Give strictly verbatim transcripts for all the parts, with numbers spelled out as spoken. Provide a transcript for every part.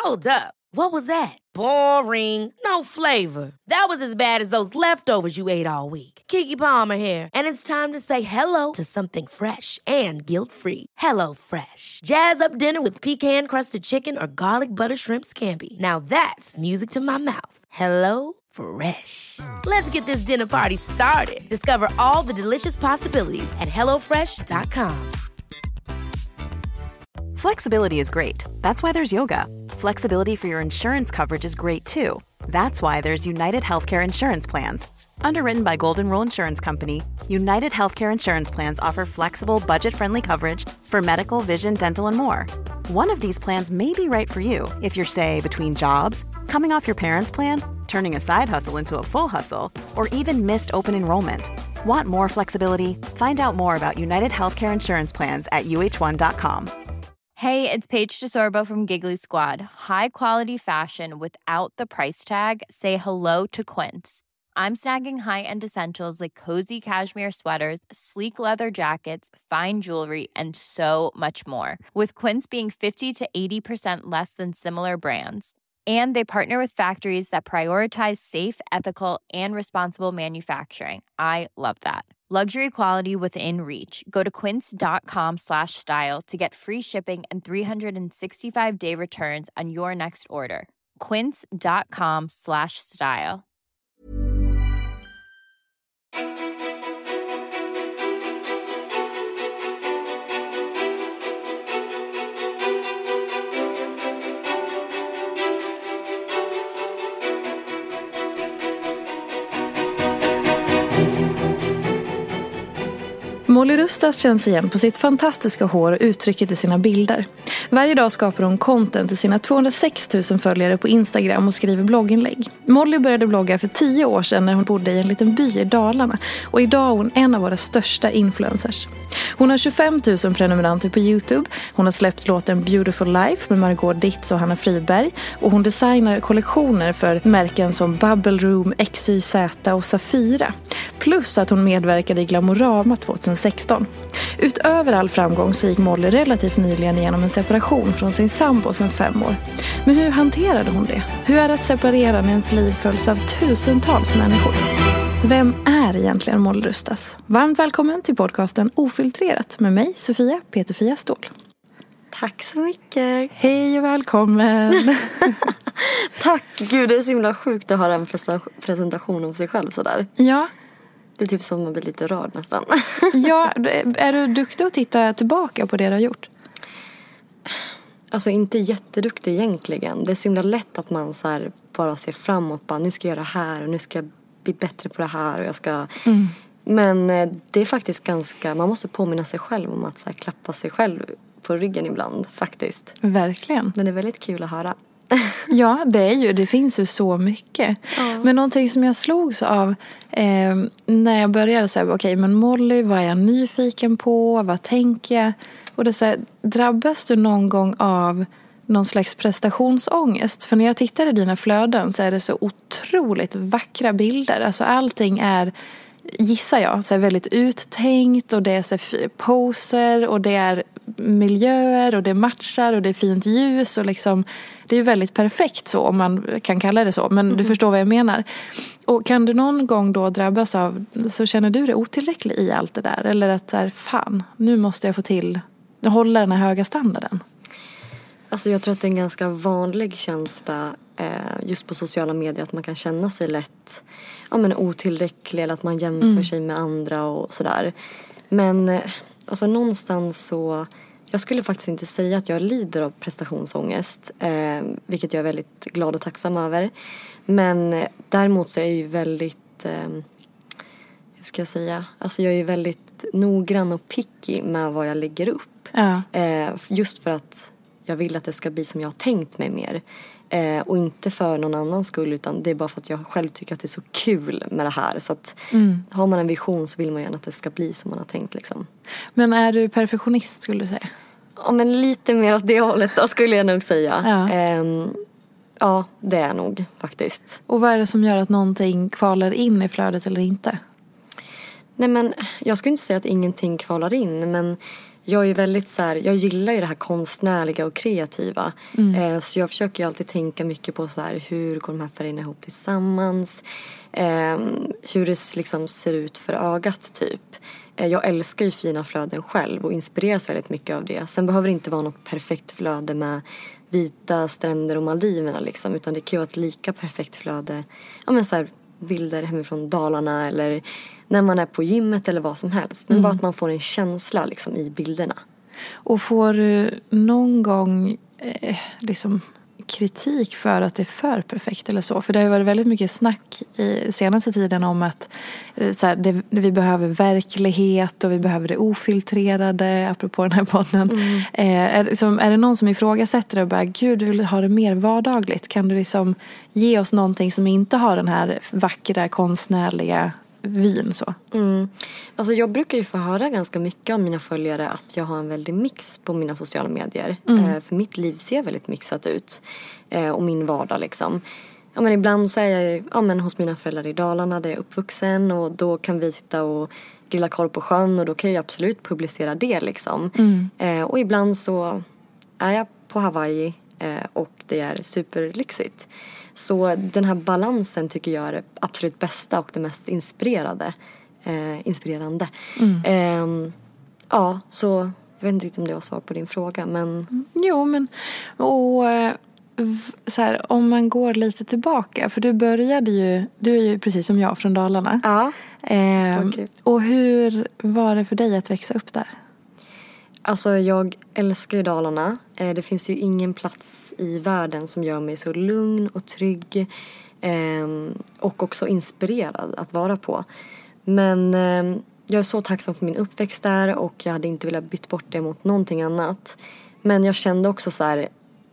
Hold up. What was that? Boring. No flavor. That was as bad as those leftovers you ate all week. Keke Palmer here, and it's time to say hello to something fresh and guilt-free. Hello Fresh. Jazz up dinner with pecan-crusted chicken or garlic butter shrimp scampi. Now that's music to my mouth. Hello Fresh. Let's get this dinner party started. Discover all the delicious possibilities at hello fresh dot com. Flexibility is great. That's why there's yoga. Flexibility for your insurance coverage is great too. That's why there's United Healthcare Insurance Plans. Underwritten by Golden Rule Insurance Company, United Healthcare Insurance Plans offer flexible, budget-friendly coverage for medical, vision, dental, and more. One of these plans may be right for you if you're, say, between jobs, coming off your parents' plan, turning a side hustle into a full hustle, or even missed open enrollment. Want more flexibility? Find out more about United Healthcare Insurance Plans at U H one dot com. Hey, it's Paige DeSorbo from Giggly Squad. High quality fashion without the price tag. Say hello to Quince. I'm snagging high-end essentials like cozy cashmere sweaters, sleek leather jackets, fine jewelry, and so much more. With Quince being fifty to eighty percent less than similar brands. And they partner with factories that prioritize safe, ethical, and responsible manufacturing. I love that. Luxury quality within reach. Go to quince.com slash style to get free shipping and three sixty-five day returns on your next order. Quince.com slash style. Molly Rustas känns igen på sitt fantastiska hår och uttrycket i sina bilder. Varje dag skapar hon content till sina tvåhundrasex tusen följare på Instagram och skriver blogginlägg. Molly började blogga för tio år sedan när hon bodde i en liten by i Dalarna och idag är hon en av våra största influencers. Hon har tjugofem tusen prenumeranter på YouTube. Hon har släppt låten Beautiful Life med Margot Dietz och Hanna Friberg och hon designar kollektioner för märken som Bubble Room, X Y Z och Safira. Plus att hon medverkade i Glamorama tjugohundrasexton. Utöver all framgång så gick Molly relativt nyligen igenom en separation från sin sambo sedan fem år. Men hur hanterade hon det? Hur är det att separera när ens liv följs av tusentals människor? Vem är egentligen Molly Rustas? Varmt välkommen till podcasten Ofiltrerat med mig, Sofia Peterfia Ståhl. Tack så mycket. Hej och välkommen. Tack, gud det är så himla sjukt att höra en presentation om sig själv sådär. Ja. Det är typ som man blir lite rörd nästan. Ja, är du duktig att titta tillbaka på det du har gjort? Alltså inte jätteduktig egentligen. Det är så himla lätt att man så här bara ser framåt. Bara, nu ska jag göra det här och nu ska jag bli bättre på det här. Och jag ska... Mm. Men det är faktiskt ganska... Man måste påminna sig själv om att så här, klappa sig själv på ryggen ibland faktiskt. Verkligen. Men det är väldigt kul att höra. Ja, det är ju, det finns ju så mycket. Ja. Men någonting som jag slogs av eh, när jag började säga, okej, okay, men Molly, vad är jag nyfiken på? Vad tänker jag? Och det så här, drabbas du någon gång av någon slags prestationsångest? För när jag tittar i dina flöden så är det så otroligt vackra bilder. Alltså allting är, gissar jag, så är väldigt uttänkt och det är så poser och det är miljöer och det matchar och det är fint ljus och liksom, det är väldigt perfekt så om man kan kalla det så, men mm. du förstår vad jag menar. Och kan du någon gång då drabbas av, så känner du dig otillräcklig i allt det där, eller att så här, fan, nu måste jag få till hålla den här höga standarden? Alltså jag tror att det är en ganska vanlig känsla eh, just på sociala medier, att man kan känna sig lätt ja, men otillräcklig eller att man jämför mm. sig med andra och sådär. Men eh, alltså någonstans så, jag skulle faktiskt inte säga att jag lider av prestationsångest, eh, vilket jag är väldigt glad och tacksam över. Men eh, däremot så är jag ju väldigt, eh, hur ska jag säga, alltså jag är ju väldigt noggrann och picky med vad jag lägger upp. Ja. Eh, just för att jag vill att det ska bli som jag har tänkt mig mer. Eh, och inte för någon annans skull, utan det är bara för att jag själv tycker att det är så kul med det här. Så att mm. har man en vision så vill man gärna att det ska bli som man har tänkt liksom. Men är du perfektionist skulle du säga? Ja, men lite mer åt det hållet då skulle jag nog säga. Ja. Eh, ja, det är nog faktiskt. Och vad är det som gör att någonting kvalar in i flödet eller inte? Nej men, jag skulle inte säga att ingenting kvalar in, men jag är väldigt så här, jag gillar ju det här konstnärliga och kreativa. Mm. Eh, så jag försöker ju alltid tänka mycket på så här, hur går de här färgerna ihop tillsammans? Eh, hur det liksom ser ut för ögat typ. Eh, jag älskar ju fina flöden själv och inspireras väldigt mycket av det. Sen behöver det inte vara något perfekt flöde med vita stränder och Maldiverna liksom. Utan det kan ju vara ett lika perfekt flöde. Ja men så här, bilder hemifrån Dalarna eller när man är på gymmet eller vad som helst. Men mm. bara att man får en känsla liksom i bilderna. Och får du någon gång eh, liksom kritik för att det är för perfekt eller så? För det har ju varit väldigt mycket snack i senaste tiden om att eh, så här, det, vi behöver verklighet och vi behöver det ofiltrerade, apropå den här podden. Mm. Eh, är, liksom, är det någon som ifrågasätter det och bara, gud, du vill ha det mer vardagligt? Kan du liksom ge oss någonting som inte har den här vackra, konstnärliga vyn så? Mm. Alltså jag brukar ju få höra ganska mycket av mina följare att jag har en väldig mix på mina sociala medier. Mm. Eh, för mitt liv ser väldigt mixat ut. Eh, och min vardag liksom. Ja men ibland så är jag ja, men hos mina föräldrar i Dalarna där jag är uppvuxen. Och då kan vi sitta och grilla korv på sjön. Och då kan jag absolut publicera det liksom. Mm. Eh, och ibland så är jag på Hawaii. Eh, och det är superlyxigt. Så den här balansen tycker jag är det absolut bästa och det mest inspirerade. Eh, inspirerande. Mm. Eh, ja, så jag vet inte riktigt om det var svar på din fråga. Men... Jo, men och, så här, om man går lite tillbaka. För du började ju, du är ju precis som jag från Dalarna. Ja, eh, och hur var det för dig att växa upp där? Alltså jag älskar ju Dalarna. Eh, det finns ju ingen plats i världen som gör mig så lugn och trygg. Eh, och också inspirerad att vara på. Men eh, jag är så tacksam för min uppväxt där. Och jag hade inte velat byta bort det mot någonting annat. Men jag kände också så här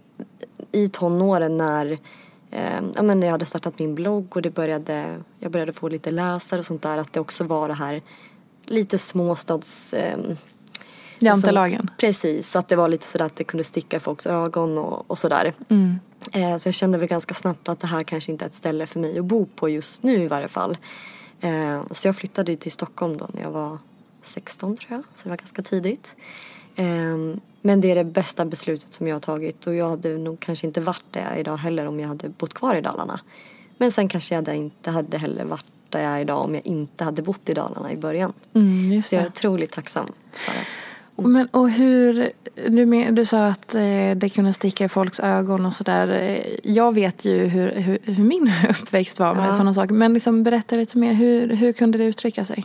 i tonåren när eh, ja, men jag hade startat min blogg. Och det började, jag började få lite läsare och sånt där. Att det också var det här lite småstads... Eh, Jantelagen. Alltså, precis, så att det var lite sådär att det kunde sticka i folks ögon och, och sådär. Mm. Eh, så jag kände väl ganska snabbt att det här kanske inte är ett ställe för mig att bo på just nu i varje fall. Eh, så jag flyttade till Stockholm då när jag var sexton tror jag. Så det var ganska tidigt. Eh, men det är det bästa beslutet som jag har tagit. Och jag hade nog kanske inte varit där idag heller om jag hade bott kvar i Dalarna. Men sen kanske jag inte hade heller varit där jag är idag om jag inte hade bott i Dalarna i början. Mm, just så jag är otroligt tacksam för att... Men och hur, du, du sa att eh, det kunde sticka i folks ögon och sådär. Jag vet ju hur, hur, hur min uppväxt var med ja. sådana saker. Men liksom berätta lite mer, hur, hur kunde det uttrycka sig?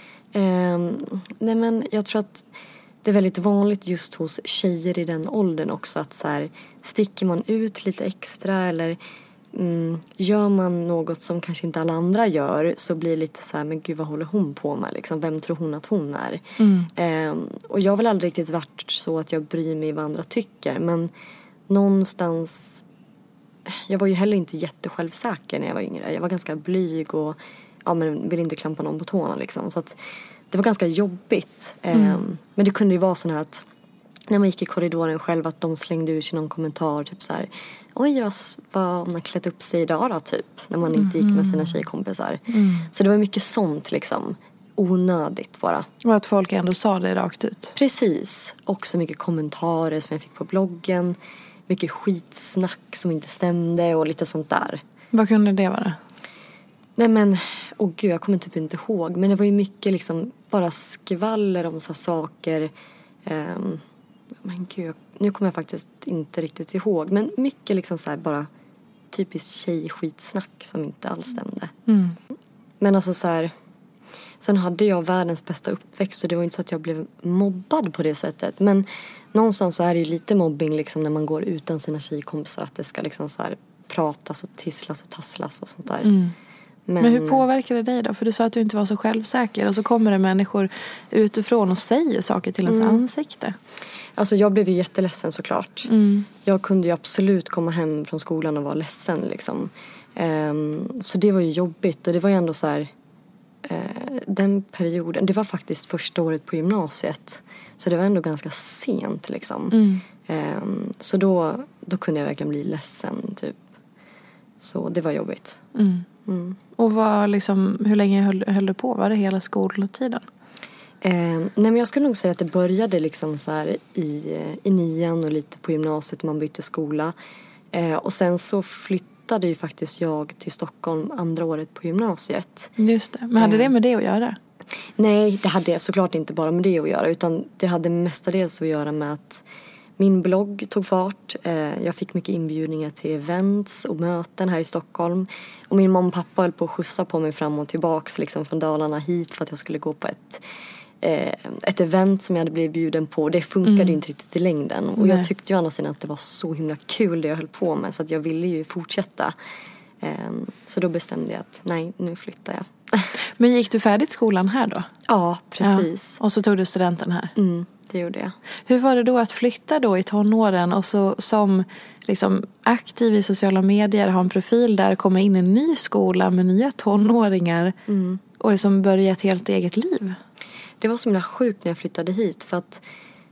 Um, nej men jag tror att det är väldigt vanligt just hos tjejer i den åldern också. Att så här, sticker man ut lite extra eller... Mm, gör man något som kanske inte alla andra gör så blir det lite så här, men gud vad håller hon på med liksom? Vem tror hon att hon är? Mm. Eh, och jag har väl aldrig riktigt varit så att jag bryr mig vad andra tycker, men någonstans jag var ju heller inte jättesjälvsäker när jag var yngre. Jag var ganska blyg och ja, men ville inte klampa någon på tårna liksom. Så att det var ganska jobbigt. Mm. Eh, men det kunde ju vara så här att när man gick i korridoren själv att de slängde ur sig någon kommentar typ så här: oj, vad hon har klätt upp sig idag då, typ. När man inte gick med sina tjejkompisar. Mm. Så det var mycket sånt liksom. Onödigt bara. Och att folk ändå sa det rakt ut. Precis. Också mycket kommentarer som jag fick på bloggen. Mycket skitsnack som inte stämde och lite sånt där. Vad kunde det vara? Nej men, åh gud, jag kommer typ inte ihåg. Men det var ju mycket liksom bara skvaller om så här saker. Um, men gud, nu kommer jag faktiskt inte riktigt ihåg. Men mycket liksom så här bara typiskt tjejskitsnack som inte alls stämde. Mm. Men alltså så här, sen hade jag världens bästa uppväxt. Så det var inte så att jag blev mobbad på det sättet. Men någonstans så är det ju lite mobbing liksom när man går utan sina tjejkompisar. Att det ska liksom så här pratas och tisslas och tasslas och sånt där. Mm. Men... Men hur påverkar det dig då? För du sa att du inte var så självsäker. Och så kommer det människor utifrån och säger saker till ens mm. ansikte. Alltså jag blev ju jätteledsen såklart. Mm. Jag kunde ju absolut komma hem från skolan och vara ledsen liksom. Um, så det var ju jobbigt. Och det var ju ändå så här... Uh, den perioden... Det var faktiskt första året på gymnasiet. Så det var ändå ganska sent liksom. Mm. Um, så då, då kunde jag verkligen bli ledsen typ. Så det var jobbigt. Mm. Mm. Och vad liksom, hur länge höll, höll du på? Var det hela skoltiden? Eh, nej men jag skulle nog säga att det började liksom så här i, i nian och lite på gymnasiet när man bytte skola. Eh, och sen så flyttade ju faktiskt jag till Stockholm andra året på gymnasiet. Just det. Men hade eh, det med det att göra? Nej, det hade såklart inte bara med det att göra. Utan det hade mestadels att göra med att min blogg tog fart. Eh, jag fick mycket inbjudningar till events och möten här i Stockholm. Och min mamma och pappa höll på att skjutsa på mig fram och tillbaks liksom från Dalarna hit för att jag skulle gå på ett, eh, ett event som jag hade blivit bjuden på. Det funkade mm. inte riktigt i längden. Och Nej. jag tyckte ju annars att det var så himla kul det jag höll på med. Så att jag ville ju fortsätta. Eh, så då bestämde jag att nej, nu flyttar jag. Men gick du färdigt skolan här då? Ja, precis. Ja. Och så tog du studenten här? Mm, det gjorde jag. Hur var det då att flytta då i tonåren och så som liksom aktiv i sociala medier, ha en profil där, komma in i en ny skola med nya tonåringar mm. och liksom börja ett helt eget liv? Det var så himla sjukt när jag flyttade hit för att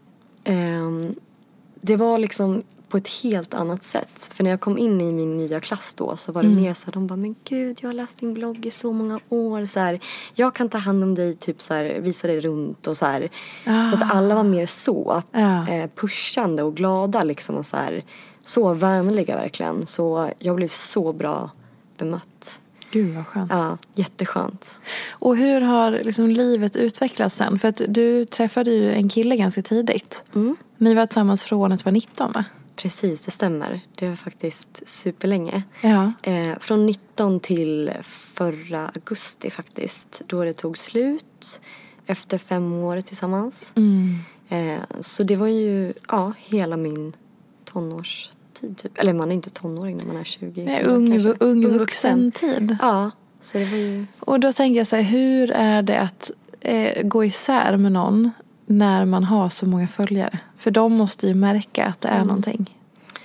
eh, det var liksom på ett helt annat sätt. För när jag kom in i min nya klass då så var det mm. mer så här, de bara, men gud, jag har läst din blogg i så många år. Så här, jag kan ta hand om dig, typ så här, visa dig runt och så här. Ah. Så att alla var mer så ah. eh, pushande och glada liksom och så här, så vänliga verkligen. Så jag blev så bra bemött. Gud vad skönt. Ja, jätteskönt. Och hur har liksom livet utvecklats sen? För att du träffade ju en kille ganska tidigt. Mm. Ni var tillsammans från att vara nitton, va? Precis, det stämmer. Det var faktiskt superlänge. Ja. Eh, från nitton till förra augusti faktiskt. Då det tog slut efter fem år tillsammans. Mm. Eh, så det var ju ja, hela min tonårstid. Typ. Eller man är inte tonåring när man är tjugo. Nej, ung, ung vuxen tid. Ja, så det var ju... Och då tänker jag så här, hur är det att eh, gå isär med någon när man har så många följare? För de måste ju märka att det är mm. någonting.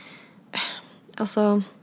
Alltså,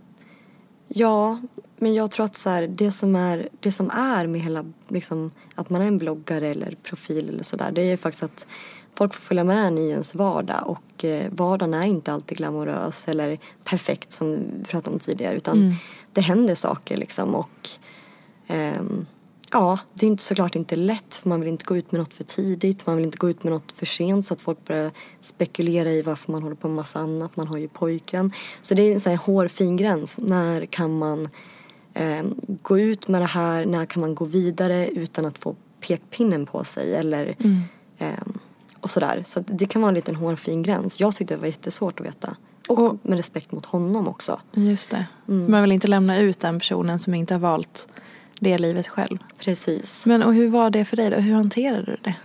ja, men jag tror att så här, det som är det som är med hela liksom, att man är en bloggare eller profil eller sådär, det är faktiskt att folk får följa med i ens vardag och eh, vardagen är inte alltid glamorös eller perfekt som vi pratade om tidigare, utan mm. det händer saker liksom och ehm, ja, det är inte såklart inte lätt för man vill inte gå ut med något för tidigt. Man vill inte gå ut med något för sent så att folk börjar spekulera i varför man håller på med massa annat. Man har ju pojken. Så det är en sån här hårfin gräns. När kan man eh, gå ut med det här? När kan man gå vidare utan att få pekpinnen på sig? Eller, mm. eh, och sådär. Så det kan vara en liten hårfin gräns. Jag tyckte det var jättesvårt att veta. Och, och med respekt mot honom också. Just det. Mm. Man vill inte lämna ut den personen som inte har valt det livet själv. Precis. Men och hur var det för dig då? Hur hanterade du det?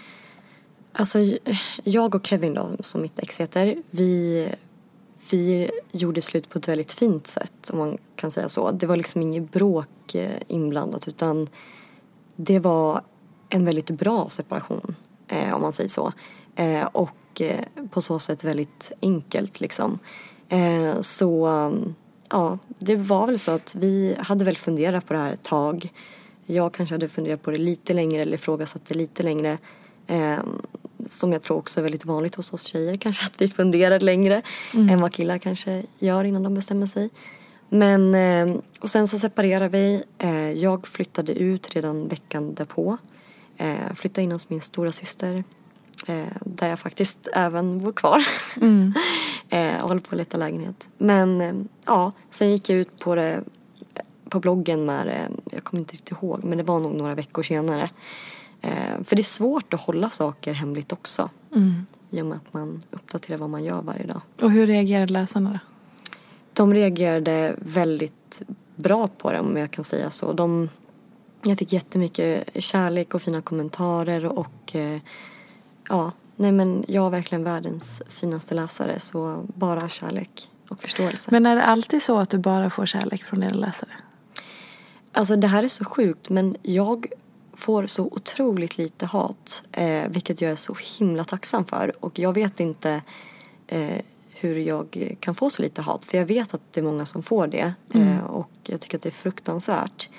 Alltså jag och Kevin då, som mitt ex heter, vi, vi gjorde slut på ett väldigt fint sätt, om man kan säga så. Det var liksom inget bråk inblandat, utan det var en väldigt bra separation, eh, om man säger så. Eh, och eh, på så sätt väldigt enkelt liksom. Eh, så... Ja, det var väl så att vi hade väl funderat på det här ett tag. Jag kanske hade funderat på det lite längre eller ifrågasatt det lite längre. Eh, som jag tror också är väldigt vanligt hos oss tjejer. Kanske att vi funderar längre mm. än vad killar kanske gör innan de bestämmer sig. Men, eh, och sen så separerade vi. Eh, jag flyttade ut redan veckan därpå. Eh, flyttade in hos min stora syster. Eh, där jag faktiskt även bor kvar. Mm. eh, och håller på att leta lägenhet. Men eh, ja, sen gick jag ut på det på bloggen med eh, jag kommer inte riktigt ihåg, men det var nog några veckor senare. Eh, för det är svårt att hålla saker hemligt också. Mm. I och med att man uppdaterar vad man gör varje dag. Och hur reagerade läsarna då? De reagerade väldigt bra på det, om jag kan säga så. De, jag fick jättemycket kärlek och fina kommentarer och eh, ja, nej men jag är verkligen världens finaste läsare, så bara kärlek och förståelse. Men är det alltid så att du bara får kärlek från dina läsare? Alltså det här är så sjukt, men jag får så otroligt lite hat, eh, vilket jag är så himla tacksam för. Och jag vet inte eh, hur jag kan få så lite hat, för jag vet att det är många som får det. Mm. Eh, och jag tycker att det är fruktansvärt.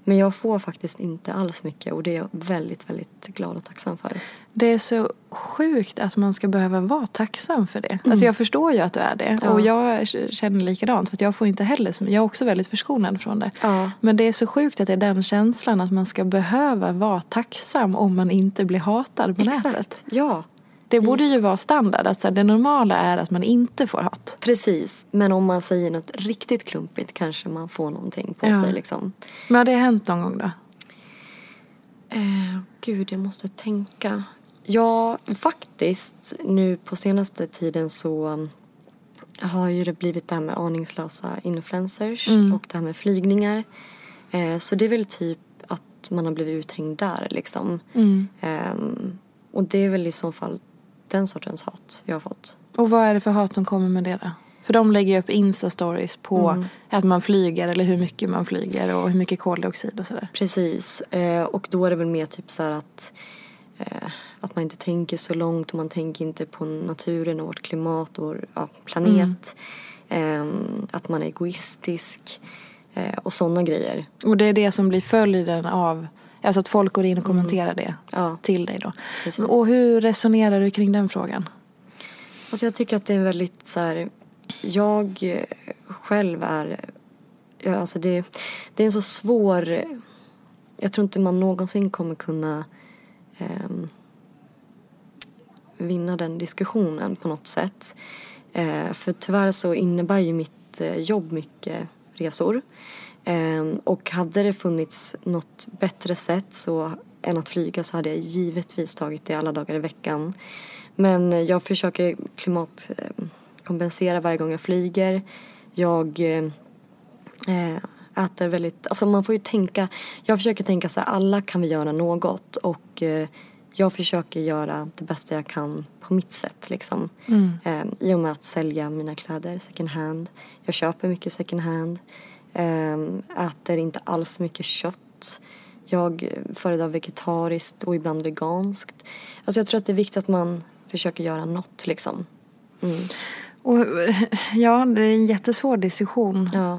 Men jag får faktiskt inte alls mycket och det är jag väldigt, väldigt glad och tacksam för. Det är så sjukt att man ska behöva vara tacksam för det. Mm. Alltså jag förstår ju att du är det. Ja. Och jag känner likadant för att jag får inte heller som, jag är också väldigt förskonad från det. Ja. Men det är så sjukt att det är den känslan att man ska behöva vara tacksam om man inte blir hatad på Exakt. nätet. Ja. Det borde ju vara standard. Alltså det normala är att man inte får hat. Precis. Men om man säger något riktigt klumpigt kanske man får någonting på ja. sig liksom. Men har det hänt någon gång då? Eh, gud, jag måste tänka. Ja, faktiskt nu på senaste tiden så har ju det blivit det här med aningslösa influencers mm. och det här med flygningar. Eh, så det är väl typ att man har blivit uthängd där liksom. Mm. Eh, och det är väl i så fall den sortens hat jag har fått. Och vad är det för hat som kommer med det då? För de lägger upp Insta-stories på mm. att man flyger eller hur mycket man flyger och hur mycket koldioxid och sådär. Precis. Eh, och då är det väl mer typ så här att, eh, att man inte tänker så långt och man tänker inte på naturen och vårt klimat och vår ja, planet. Mm. Eh, att man är egoistisk eh, och sådana grejer. Och det är det som blir följden av, alltså att folk går in och kommenterar mm. det ja. till dig då. Precis. Och hur resonerar du kring den frågan? Alltså jag tycker att det är väldigt så här, jag själv är, ja, alltså det, det är en så svår, jag tror inte man någonsin kommer kunna eh, vinna den diskussionen på något sätt. Eh, för tyvärr så innebär ju mitt eh, jobb mycket resor. Eh, och hade det funnits något bättre sätt så, än att flyga så hade jag givetvis tagit det alla dagar i veckan. Men jag försöker klimatkompensera varje gång jag flyger. Jag eh, äter väldigt, alltså man får ju tänka, jag försöker tänka så här, alla kan vi göra något och eh, jag försöker göra det bästa jag kan på mitt sätt liksom. Mm. Eh, I och med att sälja mina kläder second hand. Jag köper mycket second hand. Eh, äter inte alls mycket kött. Jag föredrar vegetariskt och ibland veganskt. Alltså jag tror att det är viktigt att man försöker göra något liksom. Mm. Och, ja, det är en jättesvår diskussion. Ja.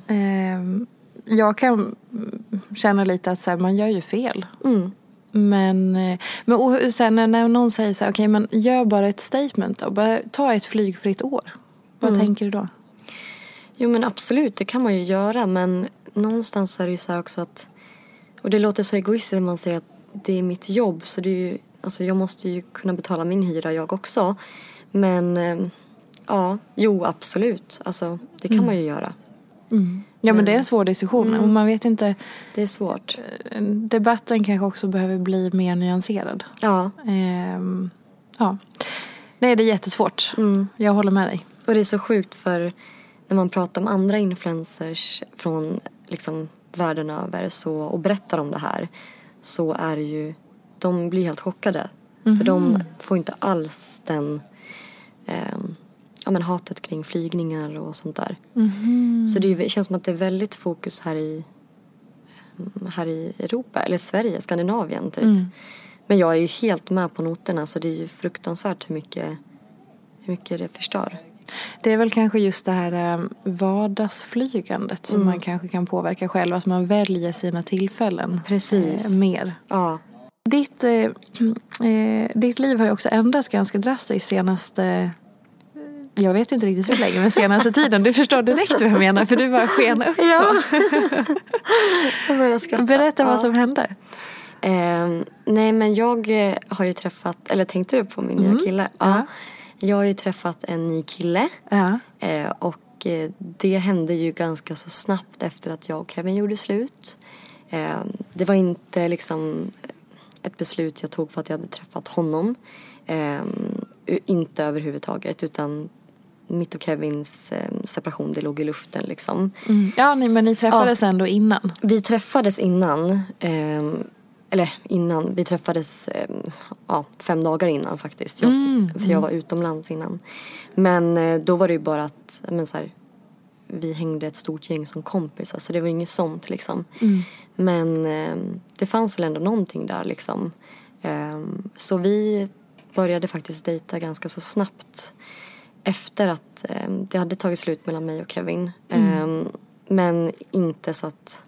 Jag kan känna lite att så här, man gör ju fel. Mm. Men, men och sen när någon säger så här, okej, okay, men gör bara ett statement då. Bara ta ett flygfritt år. Vad mm. tänker du då? Jo men absolut, det kan man ju göra. Men någonstans är det ju så här också att, och det låter så egoistiskt när man säger att det är mitt jobb. Så det är ju, alltså jag måste ju kunna betala min hyra jag också. Men ja, jo absolut. Alltså det kan mm. man ju göra. Mm. Ja men det är en svår diskussion. Mm. Och man vet inte. Det är svårt. Debatten kanske också behöver bli mer nyanserad. Ja. Ehm, ja. Nej, det är jättesvårt. Mm. Jag håller med dig. Och det är så sjukt för när man pratar med andra influencers från liksom världen över så, och berättar om det här, så är det ju, de blir helt chockade. Mm-hmm. För de får inte alls den eh, ja, men hatet kring flygningar och sånt där. Mm-hmm. Så det känns som att det är väldigt fokus här i här i Europa, eller Sverige, Skandinavien typ. Mm. Men jag är ju helt med på noterna, så det är ju fruktansvärt hur mycket, hur mycket det förstör. Det är väl kanske just det här vardagsflygandet som mm. man kanske kan påverka själv. Att man väljer sina tillfällen. Precis. Eh, mer. Ja. Ditt, eh, eh, ditt liv har ju också ändrats ganska drastiskt senaste... Jag vet inte riktigt hur länge, men senaste tiden. Du förstår direkt vad jag menar, för du var sken upp ja. så. Berätta vad ja. som hände. Eh, nej, men jag har ju träffat... Eller tänkte du på min mm. nya kille? Ja. ja. Jag har ju träffat en ny kille. Ja. Eh, och eh, det hände ju ganska så snabbt efter att jag och Kevin gjorde slut. Eh, det var inte liksom ett beslut jag tog för att jag hade träffat honom. Eh, inte överhuvudtaget, utan mitt och Kevins eh, separation, det låg i luften liksom. Mm. Ja, nej, men ni träffades ja. ändå innan? Vi träffades innan. Eh, Eller innan, vi träffades eh, ja, fem dagar innan faktiskt. Jag, mm, för jag var utomlands innan. Men eh, då var det ju bara att men så här, vi hängde ett stort gäng som kompisar. Så det var inget sånt liksom. Mm. Men eh, det fanns väl ändå någonting där liksom. Eh, så vi började faktiskt dejta ganska så snabbt. Efter att eh, det hade tagit slut mellan mig och Kevin. Mm. Eh, men inte så att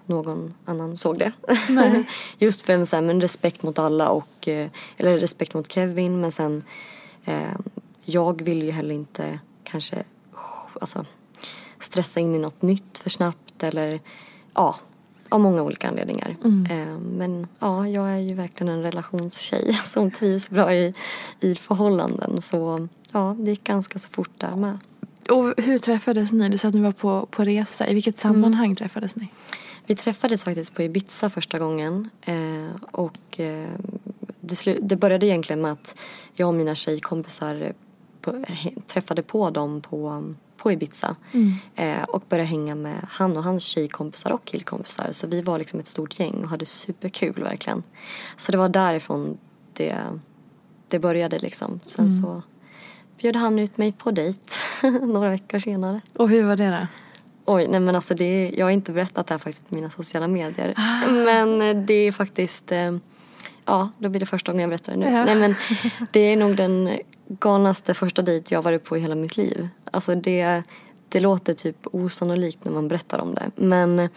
någon annan såg det. Nej. Just för en så här, men respekt mot alla och eh, eller respekt mot Kevin, men sen eh, jag vill ju heller inte kanske alltså, stressa in i något nytt för snabbt eller ja, av många olika anledningar. Mm. Eh, men ja, jag är ju verkligen en relationstjej som trivs bra i, i förhållanden, så ja, det gick ganska så fort där med. Och hur träffades ni? Du sa att ni var på, på resa. I vilket sammanhang mm. träffades ni? Vi träffades faktiskt på Ibiza första gången. Eh, och eh, det, slu- det började egentligen med att jag och mina tjejkompisar på, he, träffade på dem på, på Ibiza. Mm. Eh, och började hänga med han och hans tjejkompisar och killkompisar. Så vi var liksom ett stort gäng och hade superkul verkligen. Så det var därifrån det, det började liksom. Sen mm. så bjöd han ut mig på dejt några veckor senare. Och hur var det då? Oj, nej men alltså det, jag har inte berättat det här faktiskt på mina sociala medier. Ah. Men det är faktiskt, ja, då blir det första gången jag berättar det nu. Ja. Nej men det är nog den galnaste första dejt jag har varit på i hela mitt liv. Alltså det, det låter typ osannolikt när man berättar om det. Men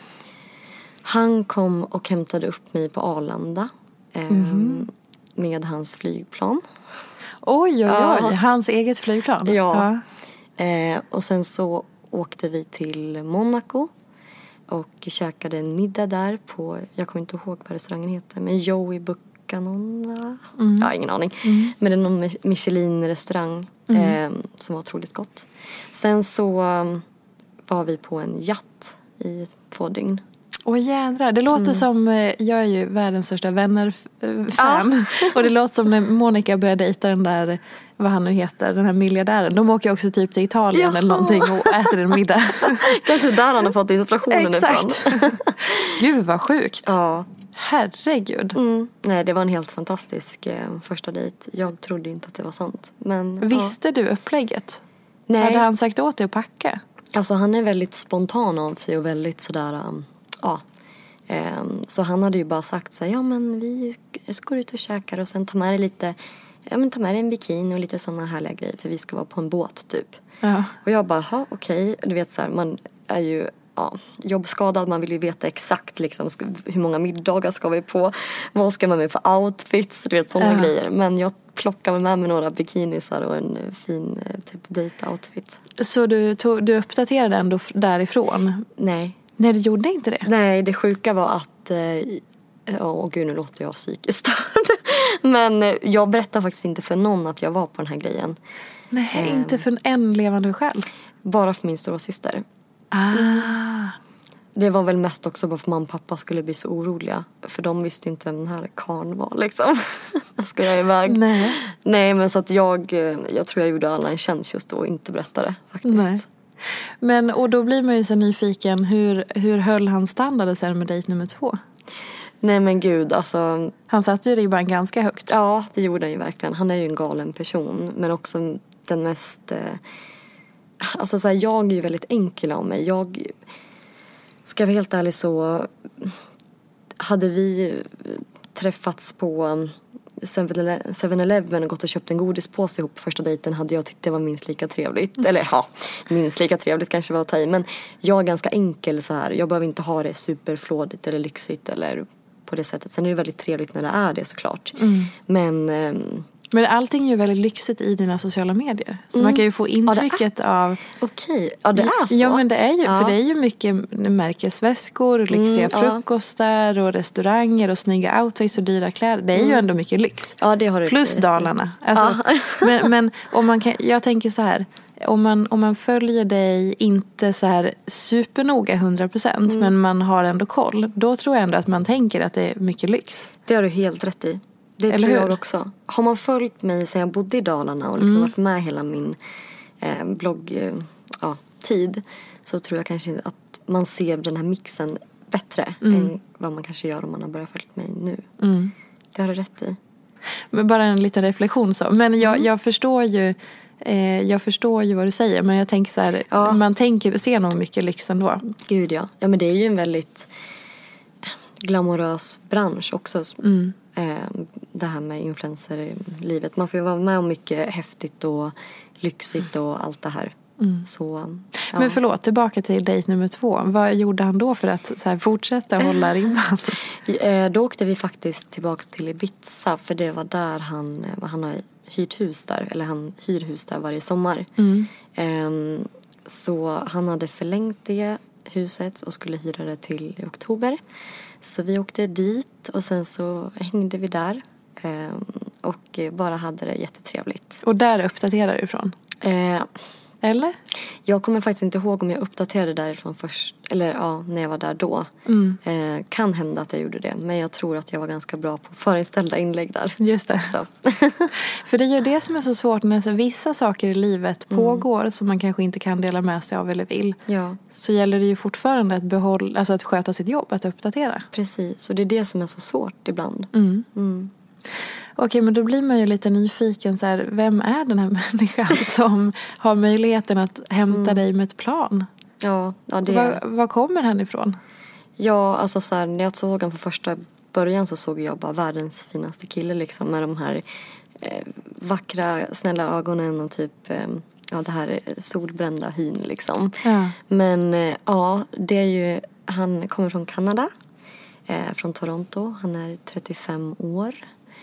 han kom och hämtade upp mig på Arlanda mm-hmm. eh, med hans flygplan. Oj, oj, oj. Ja. Hans eget flygplan. Ja. ja. Eh, och sen så åkte vi till Monaco och käkade en middag där på, jag kommer inte ihåg vad restaurangen heter, men Joey Buchanan, va? Mm. Ja, ingen aning. Mm. Men det är någon Michelin-restaurang mm. eh, som var otroligt gott. Sen så um, var vi på en yacht i två dygn. Åh jädrar, det låter mm. som, jag är ju världens största vänner-fan. Ja. Och det låter som när Monica började dejta den där, vad han nu heter, den här miljardären. De åker också typ till Italien ja. eller någonting och äter en middag. Kanske där han har fått inspirationen ifrån. Gud vad sjukt. Ja. Herregud. Mm. Nej, det var en helt fantastisk eh, första dejt. Jag trodde inte att det var sant. Men, visste ja. du upplägget? Nej. Hade han sagt åt dig att packa? Alltså han är väldigt spontan av sig och väldigt sådär... Um, Ja, um, så han hade ju bara sagt så här, ja men vi ska ut och käka och sen ta med dig lite, ja men ta med dig en bikini och lite sådana härliga grejer för vi ska vara på en båt typ. Ja. Och jag bara, ja okej, okay. Du vet så här, man är ju ja, jobbskadad, man vill ju veta exakt liksom hur många middagar ska vi på, vad ska man med för outfits, du vet sådana ja. grejer. Men jag plockade med mig några bikinisar och en fin typ date-outfit. Så du, tog, du uppdaterade ändå därifrån? Nej. Nej, det gjorde inte det. Nej, det sjuka var att... Åh oh, gud, nu låter jag psykiskt störd. Men jag berättade faktiskt inte för någon att jag var på den här grejen. Nej, um, inte för en levande själv? Bara för min stora syster. Ah. Mm. Det var väl mest också bara för mamma och pappa skulle bli så oroliga. För de visste inte vem den här karln var liksom. Jag skulle iväg. Nej. Nej, men så att jag... Jag tror jag gjorde alla en tjänst just då och inte berättade faktiskt. Nej. Men, och då blir man ju så nyfiken, hur, hur höll han standarden sen med dejt nummer två? Nej men gud, alltså... Han satte ju ribban ganska högt. Ja, det gjorde han ju verkligen. Han är ju en galen person, men också den mest... Eh, alltså så här, jag är ju väldigt enkel av mig. Jag, ska jag vara helt ärlig så... Hade vi träffats på... seven eleven och gått och köpt en godispåse ihop på första dejten hade jag tyckt det var minst lika trevligt. Eller ja, minst lika trevligt kanske var att ta i. Men jag är ganska enkel så här. Jag behöver inte ha det superflådigt eller lyxigt eller på det sättet. Sen är det väldigt trevligt när det är det såklart. Mm. Men... Ähm, Men allting är ju väldigt lyxigt i dina sociala medier. Så mm. man kan ju få intrycket ja, är... av... Okej, ja det är så. Ja men det är ju, ja. För det är ju mycket märkesväskor, lyxiga mm, frukostar ja. och restauranger och snygga outfits och dyra kläder. Det är mm. ju ändå mycket lyx. Ja det har du. Plus Dalarna. Alltså, ja. men men om man kan, jag tänker så här... Om man, om man följer dig inte så här supernoga hundra procent mm. men man har ändå koll. Då tror jag ändå att man tänker att det är myck lyx. Det har du helt rätt i. Det Eller tror hur? Jag också. Har man följt mig sedan jag bodde i Dalarna och liksom mm. varit med hela min eh, blogg eh, ja, tid så tror jag kanske att man ser den här mixen bättre mm. än vad man kanske gör om man har börjat följt mig nu. Mm. Det har du rätt i. Men bara en liten reflektion så. Men jag, mm. jag förstår ju eh, jag förstår ju vad du säger men jag tänker så här, ja. man tänker ser nog mycket lyx ändå. Gud ja. Ja men det är ju en väldigt glamorös bransch också. Mm. Det här med influencer i livet. Man får ju vara med om mycket häftigt och lyxigt och allt det här. Mm. Så, ja. Men förlåt, tillbaka till dejt nummer två. Vad gjorde han då för att så här, fortsätta hålla ribban? Då åkte vi faktiskt tillbaka till Ibiza. För det var där han, han har hyrt hus där. Eller han hyr hus där varje sommar. Mm. Um, så han hade förlängt det huset och skulle hyra det till i oktober. Så vi åkte dit och sen så hängde vi där. Um, och bara hade det jättetrevligt. Och där uppdaterar du ifrån? Uh, Eller? Jag kommer faktiskt inte ihåg om jag uppdaterade därifrån först. Eller ja, när jag var där då. Mm. Eh, kan hända att jag gjorde det. Men jag tror att jag var ganska bra på förinställda inlägg där. Just det. Så. För det är ju det som är så svårt när så vissa saker i livet mm. pågår som man kanske inte kan dela med sig av eller vill. Ja. Så gäller det ju fortfarande att, behålla, alltså att sköta sitt jobb, att uppdatera. Precis, och det är det som är så svårt ibland. Mm. Mm. Okej, men då blir man ju lite nyfiken så här, vem är den här människan som har möjligheten att hämta mm. dig med ett plan? Ja, ja det var, var kommer han ifrån? Ja, alltså så här, när jag såg honom för första början så såg jag bara världens finaste kille liksom med de här eh, vackra, snälla ögonen och typ eh, ja, det här solbrända hyn liksom. Ja. Men eh, ja, det är ju, han kommer från Kanada, eh, från Toronto. Han är trettiofem år.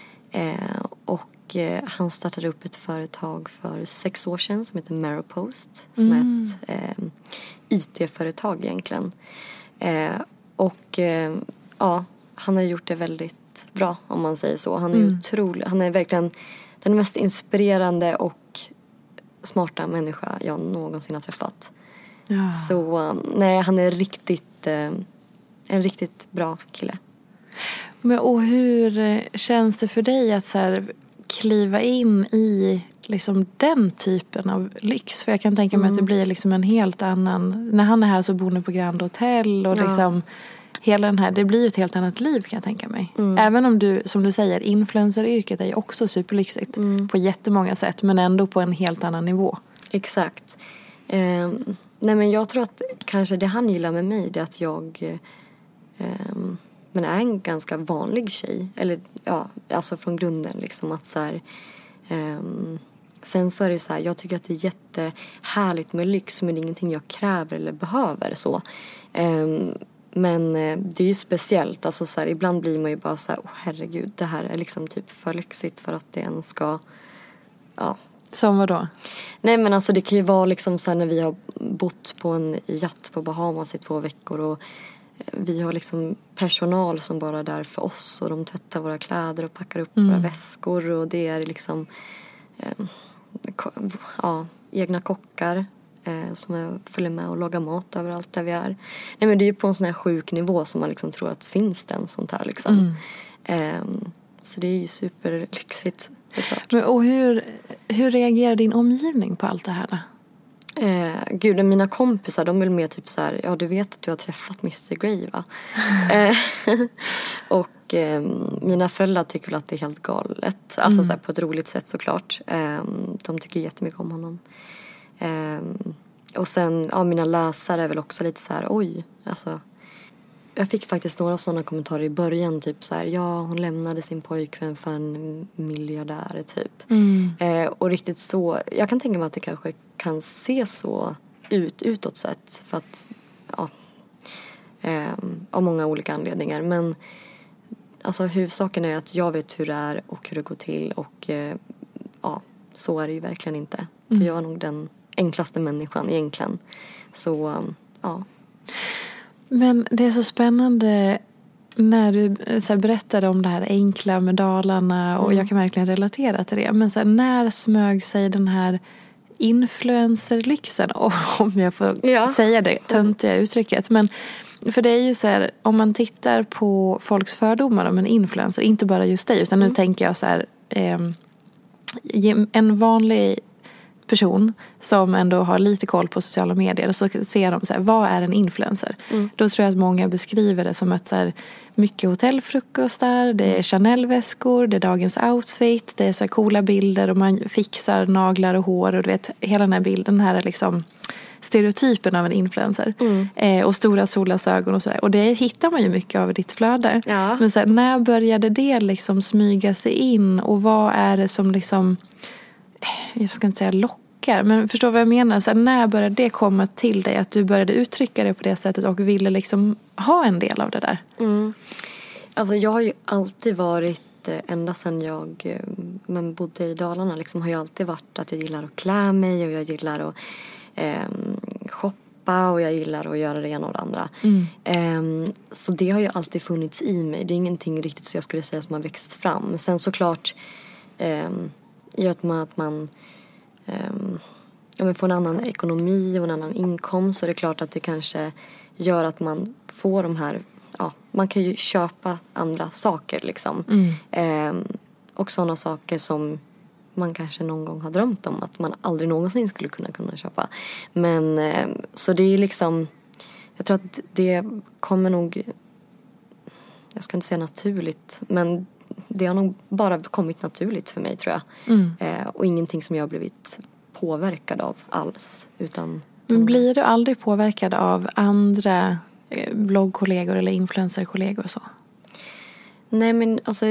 Eh, och eh, han startade upp ett företag för sex år sedan som heter Maropost. Som mm. är ett eh, I T-företag egentligen. Eh, och eh, ja, han har gjort det väldigt bra om man säger så. Han är mm. otrolig, han är verkligen den mest inspirerande och smarta människa jag någonsin har träffat. Ja. Så nej, han är riktigt eh, en riktigt bra kille. Men och hur känns det för dig att så här kliva in i liksom den typen av lyx? För jag kan tänka mig mm. att det blir liksom en helt annan... När han är här så bor ni på Grand Hotel och ja. liksom hela den här... Det blir ju ett helt annat liv kan jag tänka mig. Mm. Även om du, som du säger, influenceryrket är ju också superlyxigt mm. på jättemånga sätt. Men ändå på en helt annan nivå. Exakt. Eh, nej men jag tror att kanske det han gillar med mig det är att jag... Eh, men är en ganska vanlig tjej. Eller ja, alltså från grunden liksom att så här, um, sen så är det så här, jag tycker att det är jättehärligt med lyx men det är ingenting jag kräver eller behöver så. Um, men det är ju speciellt, alltså så här, ibland blir man ju bara så här, åh herregud, det här är liksom typ för lyxigt för att det ens ska, ja. Som vad då? Nej men alltså det kan ju vara liksom så här när vi har bott på en yacht på Bahamas i två veckor och vi har liksom personal som bara är där för oss och de tvättar våra kläder och packar upp mm. våra väskor och det är liksom eh, ja, egna kockar eh, som är, följer med och lagar mat överallt där vi är. Nej men det är ju på en sån här sjuk nivå som man liksom tror att finns det en sånt här liksom. Mm. Eh, så det är ju superlyxigt såklart. Men, och hur, hur reagerar din omgivning på allt det här då? Eh, gud, mina kompisar, de vill mer typ så här, ja du vet att du har träffat mister Grey va? eh, och eh, mina föräldrar tycker väl att det är helt galet. Alltså mm. så här, på ett roligt sätt såklart. Eh, de tycker jättemycket om honom. Eh, och sen, ja mina läsare är väl också lite så här, oj, alltså. Jag fick faktiskt några sådana kommentarer i början. Typ så här, ja hon lämnade sin pojkvän för en miljardär typ. Mm. Eh, och riktigt så, jag kan tänka mig att det kanske kan se så ut utåt sett. För att, ja, eh, av många olika anledningar. Men alltså huvudsaken är att jag vet hur det är och hur det går till. Och eh, ja, så är det ju verkligen inte. Mm. För jag är nog den enklaste människan egentligen. Så, um, ja. Men det är så spännande när du så här, berättade om det här enkla med Dalarna och mm. jag kan verkligen relatera till det. Men så här, när smög sig den här influencerlyxen, om jag får ja. säga det töntiga uttrycket. Men för det är ju så här, om man tittar på folks fördomar om en influencer, inte bara just dig utan mm. nu tänker jag så här, eh, en vanlig person som ändå har lite koll på sociala medier, så ser de så här, vad är en influencer? Mm. Då tror jag att många beskriver det som att så här, mycket hotellfrukostar, det är Chanel-väskor, det är dagens outfit, det är så här coola bilder och man fixar naglar och hår och du vet, hela den här bilden här är liksom stereotypen av en influencer. Mm. Eh, och stora solglasögon och sådär. Och det hittar man ju mycket av i ditt flöde. Ja. Men så här, när började det liksom smyga sig in och vad är det som liksom, jag ska inte säga lockar, tankar. Men förstår vad jag menar? Så här, när började det komma till dig? Att du började uttrycka det på det sättet och ville liksom ha en del av det där? Mm. Alltså jag har ju alltid varit, ända sedan jag men bodde i Dalarna liksom, har jag alltid varit att jag gillar att klä mig och jag gillar att eh, shoppa och jag gillar att göra det ena och det andra. Mm. Eh, så det har ju alltid funnits i mig. Det är ingenting riktigt så jag skulle säga som har växt fram. Sen såklart eh, i att man, att man eh, ja, men får en annan ekonomi och en annan inkomst, så är det klart att det kanske gör att man får de här, ja, man kan ju köpa andra saker liksom. Mm. Eh, och sådana saker som man kanske någon gång har drömt om att man aldrig någonsin skulle kunna kunna köpa. Men eh, så det är liksom, jag tror att det kommer nog, jag ska inte säga naturligt, men det har nog bara kommit naturligt för mig, tror jag. Mm. Eh, och ingenting som jag har blivit påverkad av alls. Utan, men blir du aldrig påverkad av andra bloggkollegor eller influencerkollegor och så? Nej, men alltså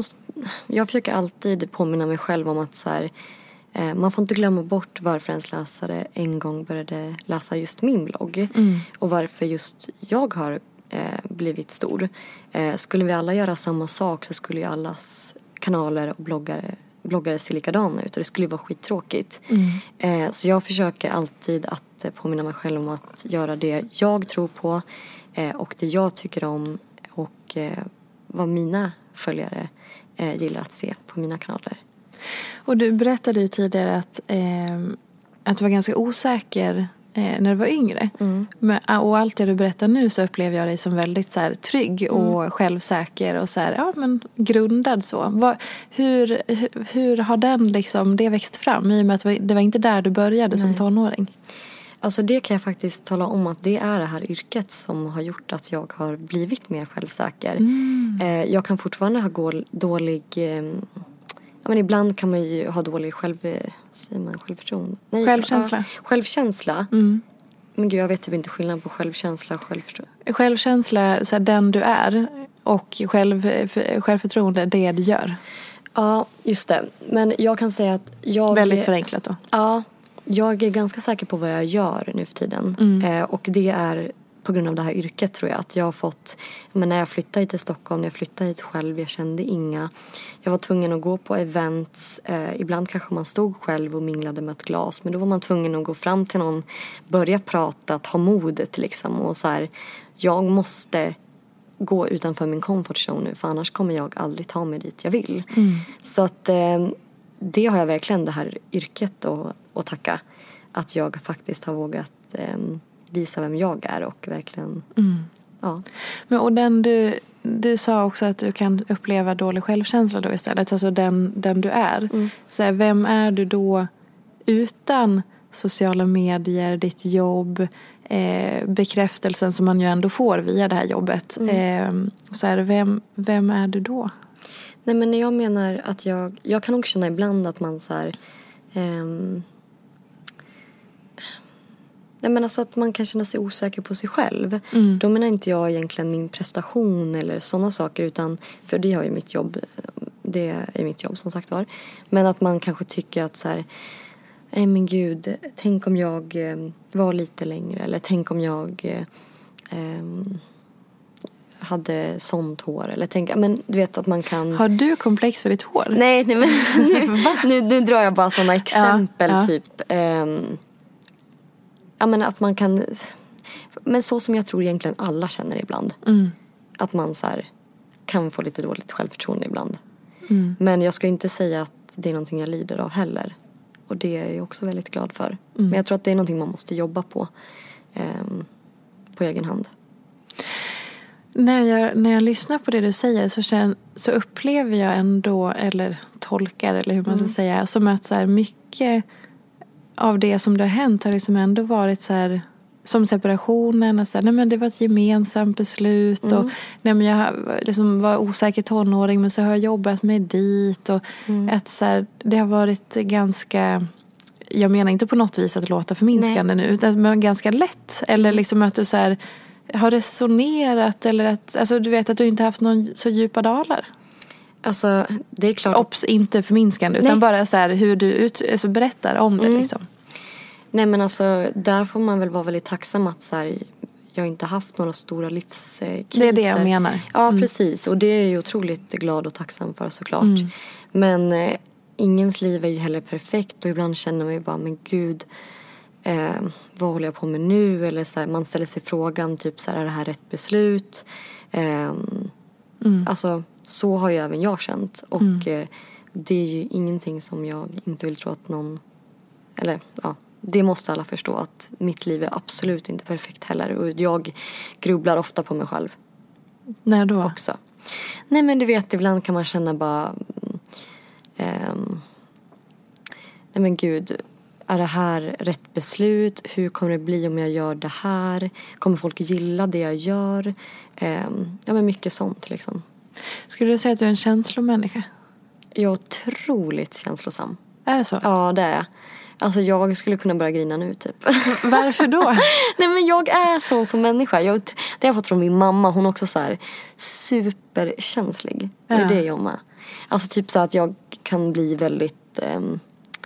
jag försöker alltid påminna mig själv om att så här, eh, man får inte glömma bort varför ens läsare en gång började läsa just min blogg. Mm. Och varför just jag har eh, blivit stor. Eh, skulle vi alla göra samma sak så skulle ju allas kanaler och bloggare bloggare ser likadana ut och det skulle vara skittråkigt. Mm. Eh, så jag försöker alltid att eh, påminna mig själv om att göra det jag tror på eh, och det jag tycker om och eh, vad mina följare eh, gillar att se på mina kanaler. Och du berättade ju tidigare att, eh, att du var ganska osäker eh, när du var yngre. Mm. Men, och allt det du berättar nu så upplever jag dig som väldigt så här, trygg mm. och självsäker och så här, ja, men grundad så. Vad, hur, hur, hur har den liksom, det växt fram i och med att det var inte där du började Nej. Som tonåring? Alltså det kan jag faktiskt tala om att det är det här yrket som har gjort att jag har blivit mer självsäker. Mm. Eh, jag kan fortfarande ha gå- dålig... Eh, ja, men ibland kan man ju ha dålig själv, säger man, självförtroende. Nej, självkänsla. Ja, självkänsla. Mm. Men gud, jag vet typ inte skillnad på självkänsla och självförtroende. Självkänsla, så här, den du är, och själv, självförtroende, det du gör. Ja, just det. Men jag kan säga att jag... Väldigt förenklat då. Ja, jag är ganska säker på vad jag gör nu för tiden. Mm. Eh, och det är på grund av det här yrket, tror jag. Att jag har fått, men när jag flyttade hit till Stockholm, när jag flyttade hit själv, jag kände inga. Jag var tvungen att gå på events. Eh, ibland kanske man stod själv och minglade med ett glas. Men då var man tvungen att gå fram till någon, börja prata, ta modet liksom. Och så här, jag måste gå utanför min comfort zone nu. För annars kommer jag aldrig ta mig dit jag vill. Mm. Så att eh, det har jag verkligen, det här yrket och, och tacka. Att jag faktiskt har vågat... Eh, visa vem jag är och verkligen mm. ja. Men och den du du sa också att du kan uppleva dålig självkänsla då istället, alltså den den du är. Mm. Så här, vem är du då utan sociala medier, ditt jobb, eh, bekräftelsen som man ju ändå får via det här jobbet. Mm. Eh, så här, vem vem är du då? Nej, men jag menar att jag jag kan också känna ibland att man så här ehm Nej, men alltså att man kan känna sig osäker på sig själv. Mm. Då menar inte jag egentligen min prestation eller sådana saker, utan för det har ju mitt jobb, det är mitt jobb som sagt var. Men att man kanske tycker att så här, nej men gud, tänk om jag var lite längre, eller tänk om jag eh, hade sånt hår, eller tänk, men du vet att man kan... Har du komplex för ditt hår? Nej, nej men nu, nu, nu drar jag bara sådana exempel, ja, ja. typ... Eh, Ja, men att man kan, men så som jag tror egentligen alla känner ibland. Mm. Att man så här, kan få lite dåligt självförtroende ibland. Mm. Men jag ska inte säga att det är någonting jag lider av heller. Och det är jag också väldigt glad för. Mm. Men jag tror att det är någonting man måste jobba på. Eh, på egen hand. När jag, när jag lyssnar på det du säger så, känner, så upplever jag ändå, eller tolkar, eller hur man ska mm. säga, som att så här mycket... av det som det har hänt har liksom ändå varit så här, som separationen och så här, nej men det var ett gemensamt beslut mm. och nej men jag liksom var osäker tonåring men så har jag jobbat mig dit och mm. att så här, det har varit ganska, jag menar inte på något vis att låta förminskande nej. nu, utan men ganska lätt, eller liksom att du så här har resonerat, eller att, alltså du vet att du inte haft någon så djupa dalar. Alltså, det är klart. Ops, inte förminskande, utan nej. bara så här hur du ut, alltså berättar om det mm. liksom. Nej men alltså, där får man väl vara väldigt tacksam att så här, jag inte haft några stora livskriser. Det är det jag menar. Ja, mm. precis. Och det är jag ju otroligt glad och tacksam för såklart. Mm. Men eh, ingens liv är ju heller perfekt. Och ibland känner man ju bara, men gud, eh, vad håller jag på med nu? Eller så här, man ställer sig frågan, typ så här, är det här rätt beslut? Eh, mm. Alltså, så har ju även jag känt. Och mm. eh, det är ju ingenting som jag inte vill tro att någon, eller ja, det måste alla förstå, att mitt liv är absolut inte perfekt heller. Och jag grubblar ofta på mig själv. När då? Också. Nej men du vet, ibland kan man känna bara um, nej men gud, är det här rätt beslut? Hur kommer det bli om jag gör det här? Kommer folk gilla det jag gör? Um, ja men mycket sånt liksom. Skulle du säga att du är en känslomänniska? Jag är otroligt känslosam. Är det så? Ja, det är. Alltså jag skulle kunna börja grina nu typ. Varför då? Nej men jag är sån som människa. Jag, det har jag fått från min mamma. Hon är också så här superkänslig. Ja. Det är det jag med. Alltså typ så att jag kan bli väldigt um,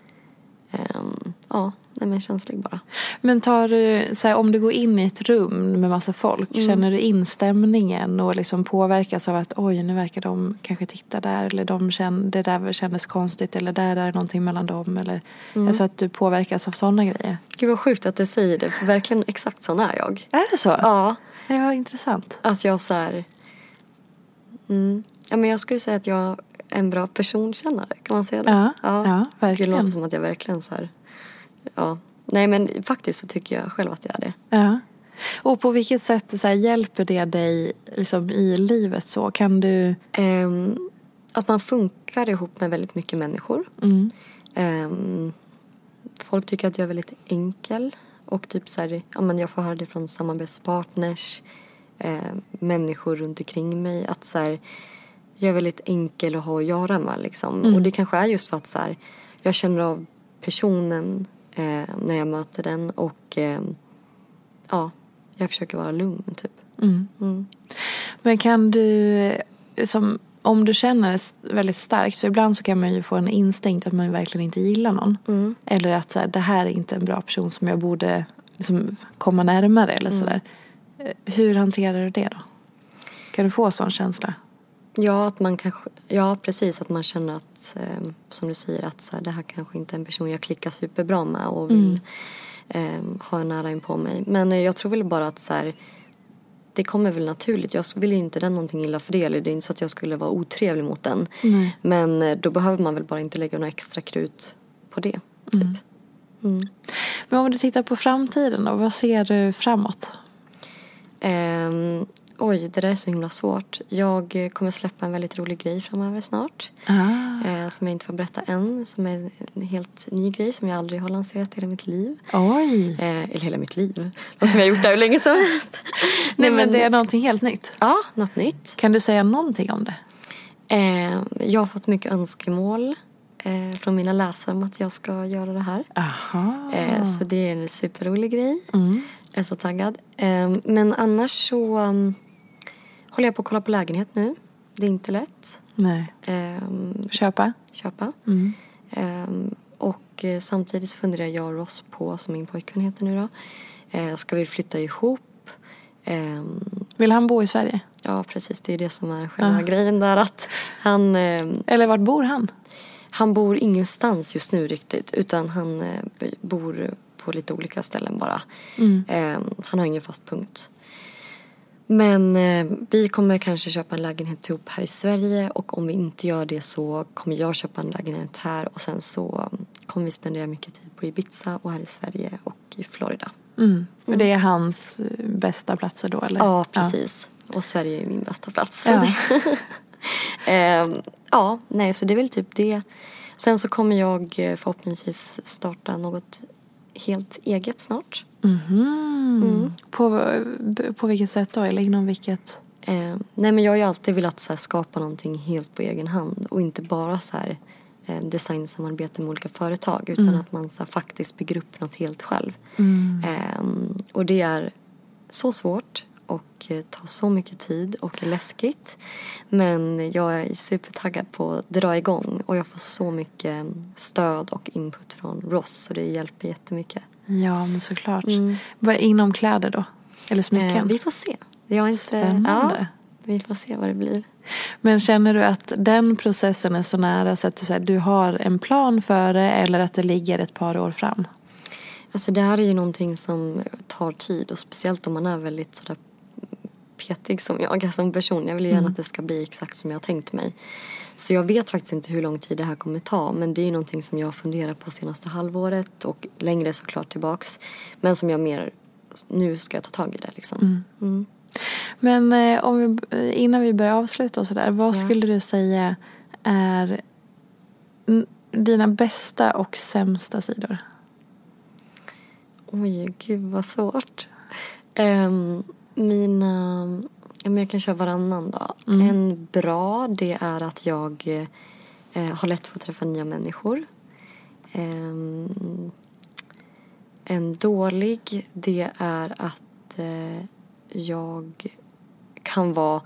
um, ja, nej men känslig bara. Men tar du, så här, om du går in i ett rum med massa folk, mm. känner du instämningen och liksom påverkas av att oj, nu verkar de kanske titta där, eller de känner, det där kändes konstigt, eller där är någonting mellan dem, eller mm. alltså att du påverkas av sådana grejer? Gud vad sjukt att du säger det, för verkligen exakt sån är jag. Är det så? Ja. Det var intressant. Att jag så här, mm, ja men jag skulle säga att jag är en bra personkännare, kan man säga det? Ja, ja, ja verkligen. Det låter som att jag verkligen så här, ja. Nej men faktiskt så tycker jag själv att jag är det. Ja. Och på vilket sätt så här, hjälper det dig liksom, i livet så? Kan du... Um, att man funkar ihop med väldigt mycket människor. Mm. Um, folk tycker att jag är väldigt enkel. Och typ så här, ja, men jag får höra det från samarbetspartners. Uh, människor runt omkring mig. Att så här, jag är väldigt enkel att ha att göra med liksom. Mm. Och det kanske är just för att så här, jag känner av personen Eh, när jag möter den. Och eh, ja, jag försöker vara lugn typ. Mm. Mm. Men kan du, som, om du känner väldigt starkt, för ibland så kan man ju få en instinkt att man verkligen inte gillar någon. Mm. Eller att så här, det här är inte en bra person som jag borde liksom, komma närmare eller mm. sådär. Hur hanterar du det då? Kan du få sån känsla? Ja, att man kanske, ja precis, att man känner att eh, som du säger, att så här, det här kanske inte är en person jag klickar superbra med och vill mm. eh, ha en nära in på mig. Men eh, jag tror väl bara att så här, det kommer väl naturligt. Jag vill ju inte den någonting illa för det, eller det är inte så att jag skulle vara otrevlig mot den. Nej. Men eh, då behöver man väl bara inte lägga några extra krut på det typ. Mm. Mm. Men om du tittar på framtiden då, vad ser du framåt? Ehm Oj, det där är så himla svårt. Jag kommer släppa en väldigt rolig grej framöver snart. Ah. Eh, som jag inte får berätta än. Som är en helt ny grej som jag aldrig har lanserat i hela mitt liv. Oj. Eh, eller hela mitt liv. Och som jag har gjort där hur länge som helst. Nej, Nej men det är någonting helt nytt. Ja, något nytt. Kan du säga någonting om det? Eh, jag har fått mycket önskemål eh, från mina läsare om att jag ska göra det här. Aha. Eh, så det är en superrolig grej. Mm. Jag är så taggad. Eh, men annars så... Um, håller jag på att kolla på lägenhet nu. Det är inte lätt. Nej. Um, köpa? Köpa. Mm. Um, och uh, samtidigt funderar jag och Ross på, som min pojkvän heter nu då. Uh, ska vi flytta ihop? Um, Vill han bo i Sverige? Ja, precis. Det är det som är själva ah. grejen där. Att han, um, Eller vart bor han? Han bor ingenstans just nu riktigt. Utan han uh, bor på lite olika ställen bara. Mm. Um, han har ingen fast punkt. Men eh, vi kommer kanske köpa en lägenhet ihop här i Sverige. Och om vi inte gör det så kommer jag köpa en lägenhet här. Och sen så um, kommer vi spendera mycket tid på Ibiza och här i Sverige och i Florida. Mm. Mm. Det är hans bästa platser då, eller? Ja, precis. Ja. Och Sverige är min bästa plats. Ja. eh, ja, nej, så det är väl typ det. Sen så kommer jag förhoppningsvis starta något helt eget snart. Mm-hmm. Mm. På, på vilket sätt då? Eller inom vilket? Eh, nej men jag har ju alltid velat så här, skapa någonting helt på egen hand. Och inte bara så här eh, designsamarbete med olika företag. Utan mm. att man så här, faktiskt bygger upp något helt själv. Mm. Eh, och det är så svårt. Och eh, tar så mycket tid och är läskigt. Men jag är supertaggad på att dra igång. Och jag får så mycket stöd och input från Ross. Så det hjälper jättemycket. Ja, men såklart. Mm. Vad inom kläder då? Eller smycken? Eh, vi får se. Jag är inte, Spännande. Ja, vi får se vad det blir. Men känner du att den processen är så nära så att du, säger, du har en plan för det eller att det ligger ett par år fram? Alltså det här är ju någonting som tar tid och speciellt om man är väldigt sådär petig som jag som person. Jag vill gärna mm. att det ska bli exakt som jag har tänkt mig. Så jag vet faktiskt inte hur lång tid det här kommer ta. Men det är ju någonting som jag funderar på senaste halvåret och längre såklart tillbaks. Men som jag mer, nu ska jag ta tag i det liksom. Mm. Mm. Men eh, om vi, innan vi börjar avsluta och sådär. Vad ja. skulle du säga är dina bästa och sämsta sidor? Oj, gud vad svårt. Um, mina, ja, men jag kan köra varannan då. Mm. En bra, det är att jag eh, har lätt för att träffa nya människor. Um, en dålig, det är att eh, jag kan vara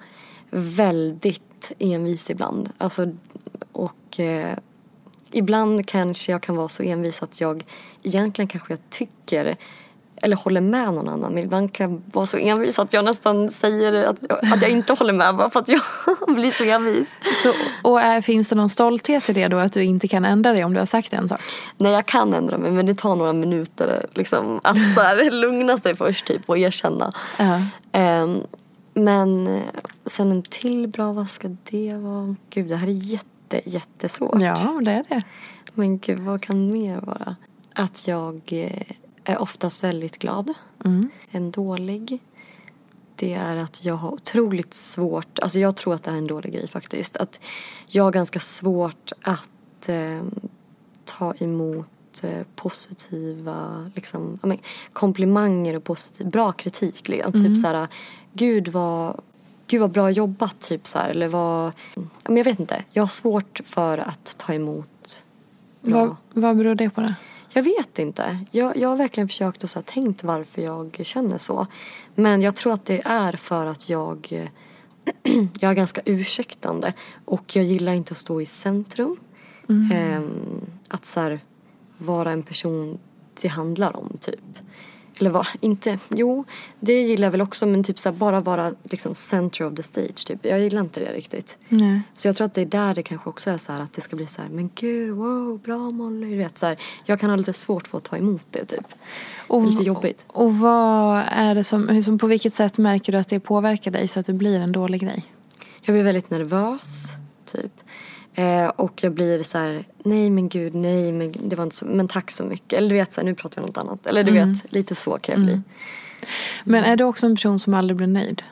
väldigt envis ibland. Alltså, och eh, ibland kanske jag kan vara så envis att jag egentligen kanske jag tycker eller håller med någon annan. Men ibland kan jag vara så envis att jag nästan säger att, att jag inte håller med bara för att jag blir så envis. Så, och är, finns det någon stolthet i det då att du inte kan ändra dig om du har sagt en sak? Nej, jag kan ändra mig men det tar några minuter liksom, att så här, lugna sig först typ och erkänna. Uh-huh. Um, men sen en till bra, vad ska det vara? Gud, det här är jätte, jättesvårt. Ja, det är det. Men gud, vad kan mer vara? Att jag är oftast väldigt glad. Mm. En dålig. Det är att jag har otroligt svårt. Alltså jag tror att det är en dålig grej faktiskt. Att jag har ganska svårt att eh, ta emot eh, positiva liksom, jag men, komplimanger och positiv, bra kritik. Liksom. Mm. Typ så här, gud vad, gud vad bra jobbat typ så här. Eller vad, men jag vet inte. Jag har svårt för att ta emot bra. Vad, vad beror det på det? Jag vet inte. Jag, jag har verkligen försökt och så här, tänkt varför jag känner så. Men jag tror att det är för att jag, jag är ganska ursäktande. Och jag gillar inte att stå i centrum. Mm. Ehm, att så här, vara en person det handlar om typ. Eller var, inte, jo, det gillar jag väl också. Men typ så här, bara vara liksom center of the stage typ. Jag gillar inte det riktigt. Nej. Så jag tror att det är där det kanske också är så här att det ska bli så här, men gud, wow, bra Molly, du vet så här. Jag kan ha lite svårt för att ta emot det typ. Och, lite jobbigt. Och, och vad är det som, som, på vilket sätt märker du att det påverkar dig så att det blir en dålig grej? Jag blir väldigt nervös typ. Eh, och jag blir så här, nej men gud, nej men det var inte så, men tack så mycket. Eller du vet så här, nu pratar vi om något annat. Eller du mm. vet, lite så kan jag bli. Mm. Men är du också en person som aldrig blir nöjd?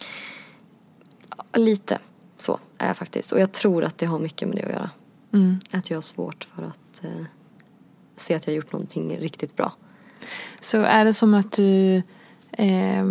Ja, lite så är jag faktiskt. Och jag tror att det har mycket med det att göra. Mm. Att jag har svårt för att eh, se att jag har gjort någonting riktigt bra. Så är det som att du eh,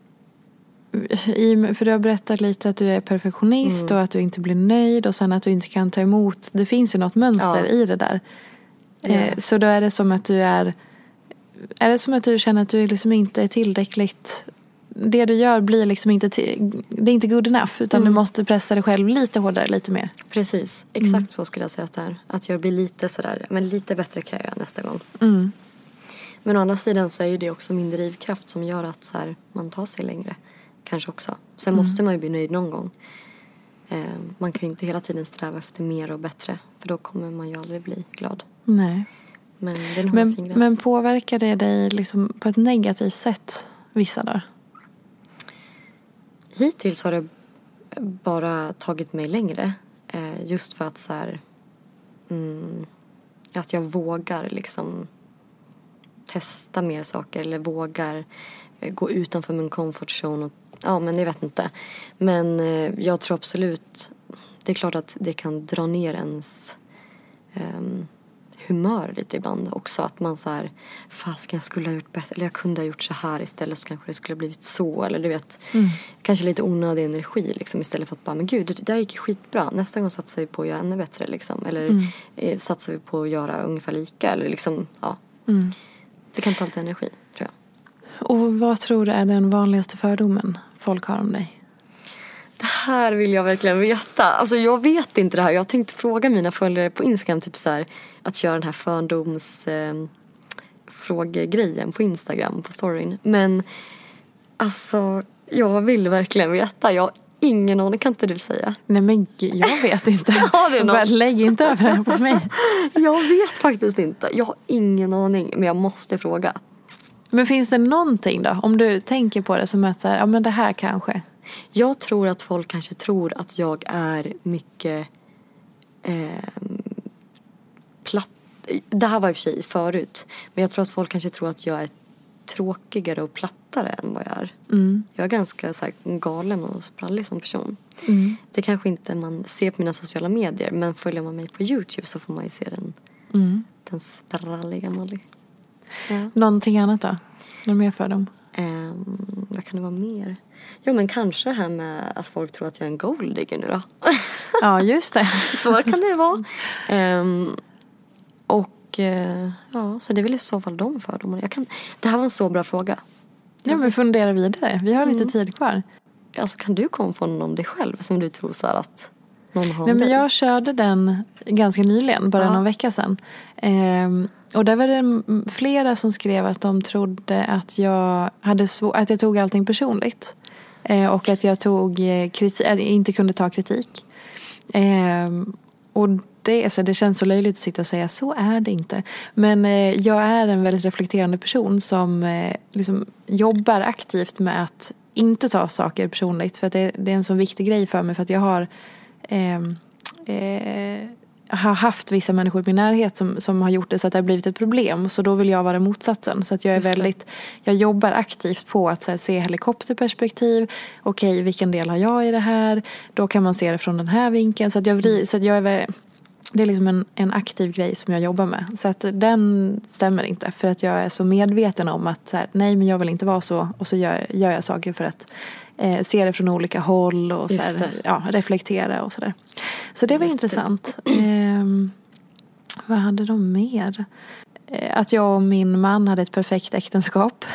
i, för du har berättat lite att du är perfektionist mm. och att du inte blir nöjd och sen att du inte kan ta emot. Det finns ju något mönster ja. i det där. Eh, ja. Så då är det som att du är är det som att du känner att du liksom inte är tillräckligt, det du gör blir liksom inte till, det är inte good enough utan mm. du måste pressa dig själv lite hårdare, lite mer. Precis, exakt mm. så skulle jag säga att det är. Att jag blir lite sådär, men lite bättre kan jag göra nästa gång. Mm. Men å andra sidan så är ju det också min drivkraft som gör att så här, man tar sig längre. Kanske också. Sen mm. måste man ju bli nöjd någon gång. Eh, man kan ju inte hela tiden sträva efter mer och bättre. För då kommer man ju aldrig bli glad. Nej. Men, den har men, men påverkar det dig liksom på ett negativt sätt vissa dagar? Hittills har det bara tagit mig längre. Eh, just för att så här, mm, att jag vågar liksom testa mer saker. Eller vågar eh, gå utanför min comfort zone. Och, ja, men jag vet inte. Men eh, jag tror absolut, det är klart att det kan dra ner ens eh, humör lite ibland också. Att man så här, fast jag skulle ha gjort bättre. Eller jag kunde ha gjort så här istället så kanske det skulle ha blivit så. Eller du vet, mm. kanske lite onödig energi liksom. Istället för att bara, men gud, det där gick skitbra. Nästa gång satsar vi på att göra ännu bättre liksom. Eller mm. eh, satsar vi på att göra ungefär lika. Eller liksom, ja. Mm. Det kan ta lite energi, tror jag. Och vad tror du är den vanligaste fördomen folk har om dig? Det här vill jag verkligen veta. Alltså jag vet inte det här. Jag har tänkt fråga mina följare på Instagram typ så här, att köra den här fördoms eh, frågegrejen på Instagram på storyn. Men alltså, jag vill verkligen veta. Jag har ingen aning, kan inte du säga? Nej men gud, jag vet inte. Har du någon? Bara lägg inte över det här på mig. Jag vet faktiskt inte. Jag har ingen aning, men jag måste fråga. Men finns det någonting då? Om du tänker på det som att så här, ja men det här kanske. Jag tror att folk kanske tror att jag är mycket eh, platt. Det här var i och för sig förut. Men jag tror att folk kanske tror att jag är tråkigare och plattare än vad jag är. Mm. Jag är ganska så här, galen och sprallig som person. Mm. Det kanske inte man ser på mina sociala medier. Men följer man mig på YouTube så får man ju se den, Mm. den spralliga Molly. Ja. Någonting annat då? Någon mer för dem? Um, vad kan det vara mer? Ja, men kanske det här med att folk tror att jag är en golddigger nu då. Ja, just det. Så kan det vara. Um, och uh, ja, så det är väl i så fall de fördomarna. Jag kan, det här var en så bra fråga. Ja, men fundera vidare. Vi har lite Mm. tid kvar. Alltså, kan du komma på någon om dig själv som du tror så här att någon har? Nej, men dig? jag körde den ganska nyligen, bara Ja. någon vecka sedan. Ehm, och där var det flera som skrev att de trodde att jag hade svår, att jag tog allting personligt. Ehm, och att jag tog kritik, att jag inte kunde ta kritik. Ehm, och det, alltså, det känns så löjligt att sitta och säga, så är det inte. Men eh, jag är en väldigt reflekterande person som eh, liksom jobbar aktivt med att inte ta saker personligt. För att det, det är en så viktig grej för mig, för att jag har Eh, eh, har haft vissa människor i min närhet som, som har gjort det så att det har blivit ett problem. Så då vill jag vara motsatsen. Så att jag är Just det. väldigt, jag jobbar aktivt på att så här, se helikopterperspektiv. Okej, vilken del har jag i det här? Då kan man se det från den här vinkeln. Så att jag, vrid, så att jag är väl, det är liksom en, en aktiv grej som jag jobbar med. Så att den stämmer inte. För att jag är så medveten om att så här, nej, men jag vill inte vara så. Och så gör, gör jag saker för att eh, se det från olika håll. Och så här, ja, reflektera och sådär. Så det var Jätte. intressant. Eh, vad hade de mer? Eh, att jag och min man hade ett perfekt äktenskap.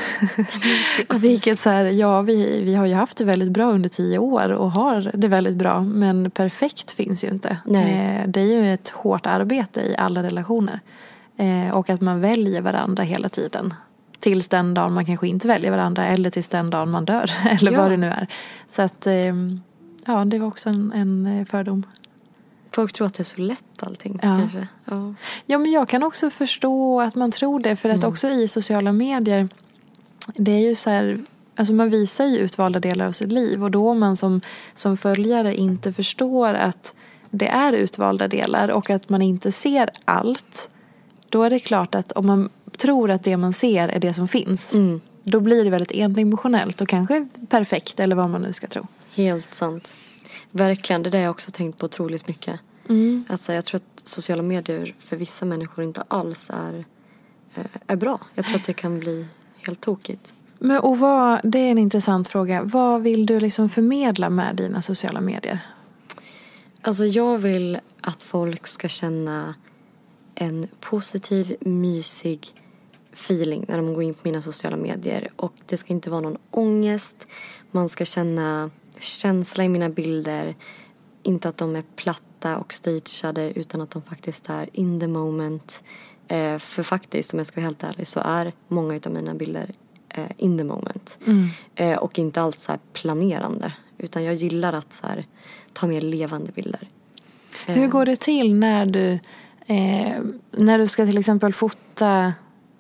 Vilket så här, ja, vi, vi har ju haft det väldigt bra under tio år och har det väldigt bra. Men perfekt finns ju inte. Eh, det är ju ett hårt arbete i alla relationer. Eh, och att man väljer varandra hela tiden. Tills den dagen man kanske inte väljer varandra. Eller tills den dagen man dör. Eller Ja. vad det nu är. Så att, eh, ja, det var också en, en fördom. Folk tror att det är så lätt allting. Ja. Kanske. Ja. Ja, men jag kan också förstå att man tror det. För att Mm. också i sociala medier, det är ju så här, alltså man visar ju utvalda delar av sitt liv. Och då man som, som följare inte förstår att det är utvalda delar och att man inte ser allt, då är det klart att om man tror att det man ser är det som finns, Mm. då blir det väldigt endimensionellt och kanske perfekt, eller vad man nu ska tro. Helt sant. Verkligen, det där har jag också tänkt på otroligt mycket. Mm. Alltså, jag tror att sociala medier för vissa människor inte alls är, eh, är bra. Jag tror att det kan bli helt tokigt. Men, och vad, det är en intressant fråga. Vad vill du liksom förmedla med dina sociala medier? Alltså, jag vill att folk ska känna en positiv, mysig feeling när de går in på mina sociala medier. Och det ska inte vara någon ångest. Man ska känna känsla i mina bilder. Inte att de är platta och stageade, utan att de faktiskt är in the moment. Eh, för faktiskt, om jag ska vara helt ärlig, så är många av mina bilder eh, in the moment. Mm. Eh, och inte alls så här planerande. Utan jag gillar att så här, ta mer levande bilder. Eh, Hur går det till när du eh, när du ska till exempel fota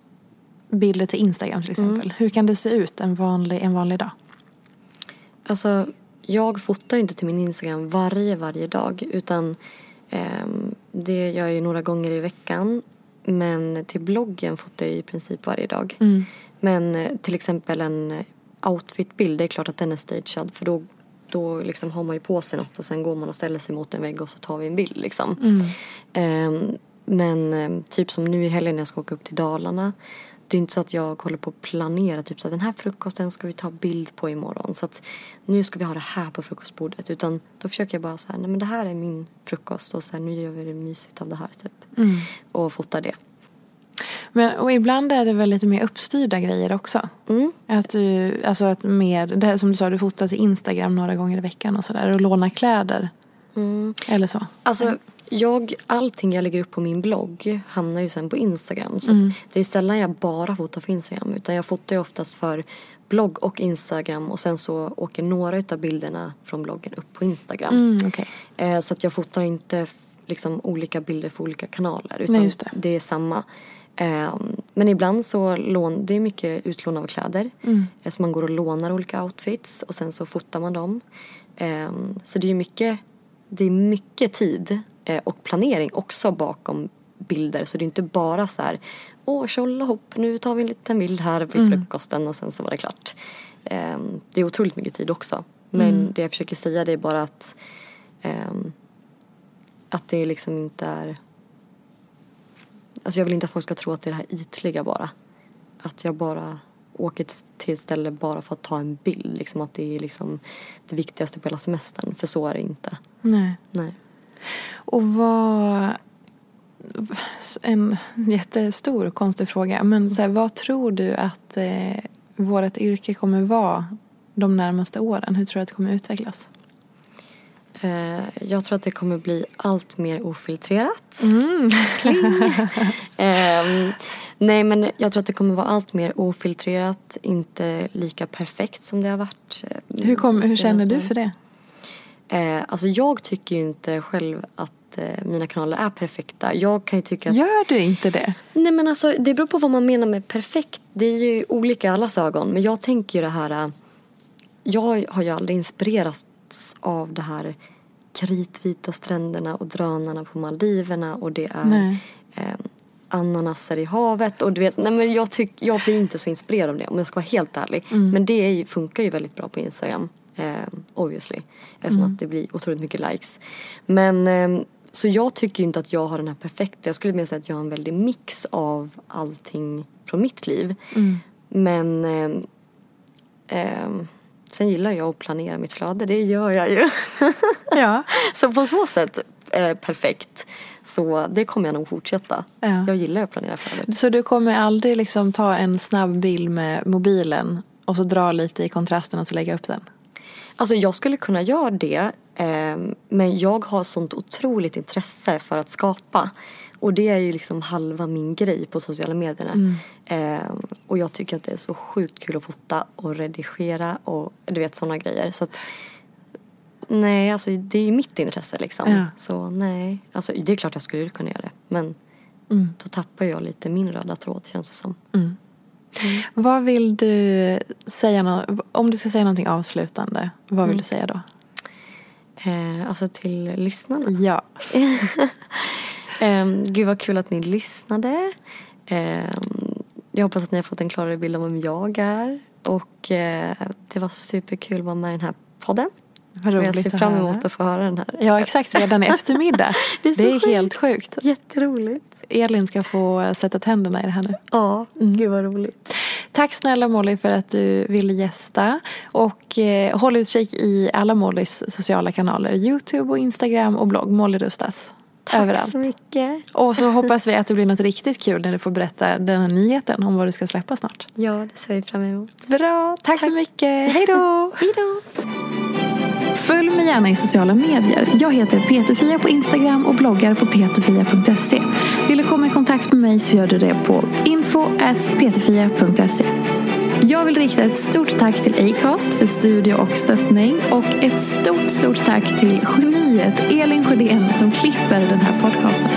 bilder till Instagram till exempel? Mm. Hur kan det se ut en vanlig, en vanlig dag? Alltså, jag fotar inte till min Instagram varje, varje dag. Utan eh, det gör jag ju några gånger i veckan. Men till bloggen fotar jag i princip varje dag. Mm. Men eh, till exempel en outfitbild, det är klart att den är stagead. För då, då liksom har man ju på sig något och sen går man och ställer sig mot en vägg och så tar vi en bild liksom. Mm. Eh, men eh, typ som nu i helgen när jag ska åka upp till Dalarna. Det är inte så att jag håller på att planera typ så att den här frukosten ska vi ta bild på imorgon. Så att nu ska vi ha det här på frukostbordet. Utan då försöker jag bara så här, nej men det här är min frukost. Och så här, nu gör vi det mysigt av det här typ. Mm. Och fotar det. Men, och ibland är det väl lite mer uppstyrda grejer också. Mm. Att du, alltså att mer, det här som du sa, du fotar till Instagram några gånger i veckan och sådär. Och lånar kläder. Mm. Eller så. Alltså, jag, allting jag lägger upp på min blogg hamnar ju sen på Instagram. Så Mm. att det är sällan jag bara fotar för Instagram. Utan jag fotar ju oftast för blogg och Instagram. Och sen så åker några av bilderna från bloggen upp på Instagram. Mm, okay. eh, så att jag fotar inte liksom olika bilder för olika kanaler. Utan Nej, just det. det är samma. Eh, men ibland så lån, det är mycket utlån av kläder. Mm. Eh, så man går och lånar olika outfits. Och sen så fotar man dem. Eh, så det är ju mycket, det är mycket tid eh, och planering också bakom bilder. Så det är inte bara så här, åh tjolla hopp, nu tar vi en liten bild här vid Mm. frukosten och sen så var det klart. Eh, det är otroligt mycket tid också. Men Mm. det jag försöker säga det är bara att eh, att det liksom inte är, alltså jag vill inte att folk ska tro att det är det här ytliga bara. Att jag bara åker till ett ställe bara för att ta en bild. Liksom att det är liksom det viktigaste på hela semestern. För så är det inte. Nej. Nej. Och vad... En jättestor och konstig fråga. Men så här, vad tror du att eh, vårt yrke kommer vara de närmaste åren? Hur tror du att det kommer utvecklas? Eh, jag tror att det kommer bli allt mer ofiltrerat. Mm. eh, nej men jag tror att det kommer vara allt mer ofiltrerat. Inte lika perfekt som det har varit. Eh, hur, kom, hur känner du för det? Eh, alltså jag tycker ju inte själv att eh, mina kanaler är perfekta. Jag kan ju tycka att... Gör du inte det? Nej men alltså det beror på vad man menar med perfekt. Det är ju olika i allas ögon. Men jag tänker ju det här... Äh, jag har ju aldrig inspirerats av det här kritvita stränderna och drönarna på Maldiverna. Och det är eh, ananaser i havet. Och du vet, nej men jag, tyck, jag blir inte så inspirerad av det om jag ska vara helt ärlig. Mm. Men det är ju, funkar ju väldigt bra på Instagram. Eh, obviously. Eftersom mm. att det blir otroligt mycket likes. Men eh, så jag tycker ju inte att jag har den här perfekta. Jag skulle mer säga att jag har en väldig mix av allting från mitt liv. Mm. Men eh, eh, sen gillar jag att planera mitt flöde. Det gör jag ju. Ja. Så på så sätt eh, perfekt. Så det kommer jag nog fortsätta. Ja. Jag gillar att planera flödet. Så du kommer aldrig liksom ta en snabb bild med mobilen och så dra lite i kontrasten och så lägga upp den? Alltså jag skulle kunna göra det. Eh, men jag har sånt otroligt intresse för att skapa. Och det är ju liksom halva min grej på sociala medierna. Mm. Eh, och jag tycker att det är så sjukt kul att fota och redigera och du vet sådana grejer. Så att nej, alltså det är ju mitt intresse liksom. Ja. Så nej, alltså det är klart jag skulle kunna göra det. Men mm. då tappar jag lite min röda tråd känns det som. Mm. Mm. Vad vill du säga, om du ska säga någonting avslutande, vad vill mm. du säga då? Eh, alltså till lyssnarna? Ja. um, gud vad kul att ni lyssnade. Um, jag hoppas att ni har fått en klarare bild av vem jag är. Och uh, det var superkul att vara med i den här podden. Vad roligt jag ser fram emot att, att få höra den här. Ja, exakt. Redan i eftermiddag. Det är, det är helt sjukt. Jätteroligt. Elin ska få sätta tänderna i det här nu. Ja, mm. gud vad roligt. Tack snälla Molly för att du ville gästa. Och eh, håll utkik i alla Mollys sociala kanaler. YouTube och Instagram och blogg. Molly Rustas. Tack överallt. Så mycket. Och så hoppas vi att det blir något riktigt kul när du får berätta den här nyheten om vad du ska släppa snart. Ja, det ser vi fram emot. Bra, tack, tack. så mycket. Hej då. Hej då. Följ mig gärna i sociala medier. Jag heter Peterfia på Instagram och bloggar på peterfia punkt se. Vill du komma i kontakt med mig så gör du det på info at peterfia punkt se. Jag vill rikta ett stort tack till Acast för studio och stöttning. Och ett stort, stort tack till geniet Elin Sjödén som klipper den här podcasten.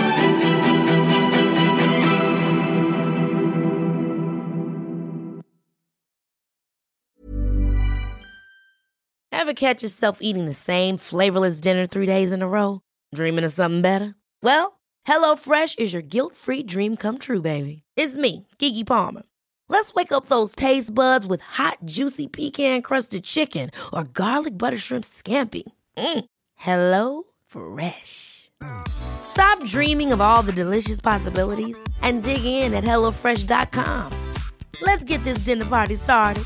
Ever catch yourself eating the same flavorless dinner three days in a row? Dreaming of something better? Well, HelloFresh is your guilt-free dream come true, baby. It's me, Keke Palmer. Let's wake up those taste buds with hot, juicy pecan-crusted chicken or garlic butter shrimp scampi. Mm. Hello Fresh. Stop dreaming of all the delicious possibilities and dig in at hello fresh dot com. Let's get this dinner party started.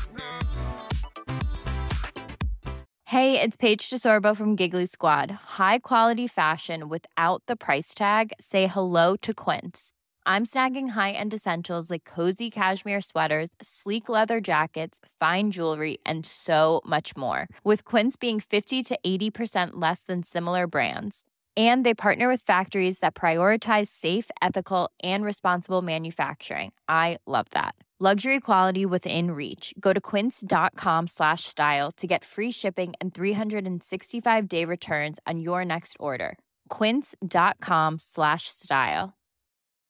Hey, it's Paige DeSorbo from Giggly Squad. High quality fashion without the price tag. Say hello to Quince. I'm snagging high-end essentials like cozy cashmere sweaters, sleek leather jackets, fine jewelry, and so much more. With Quince being fifty to eighty percent less than similar brands. And they partner with factories that prioritize safe, ethical, and responsible manufacturing. I love that. Luxury quality within reach. Go to quince.com slash style to get free shipping and three sixty-five day returns on your next order. Quince.com slash style.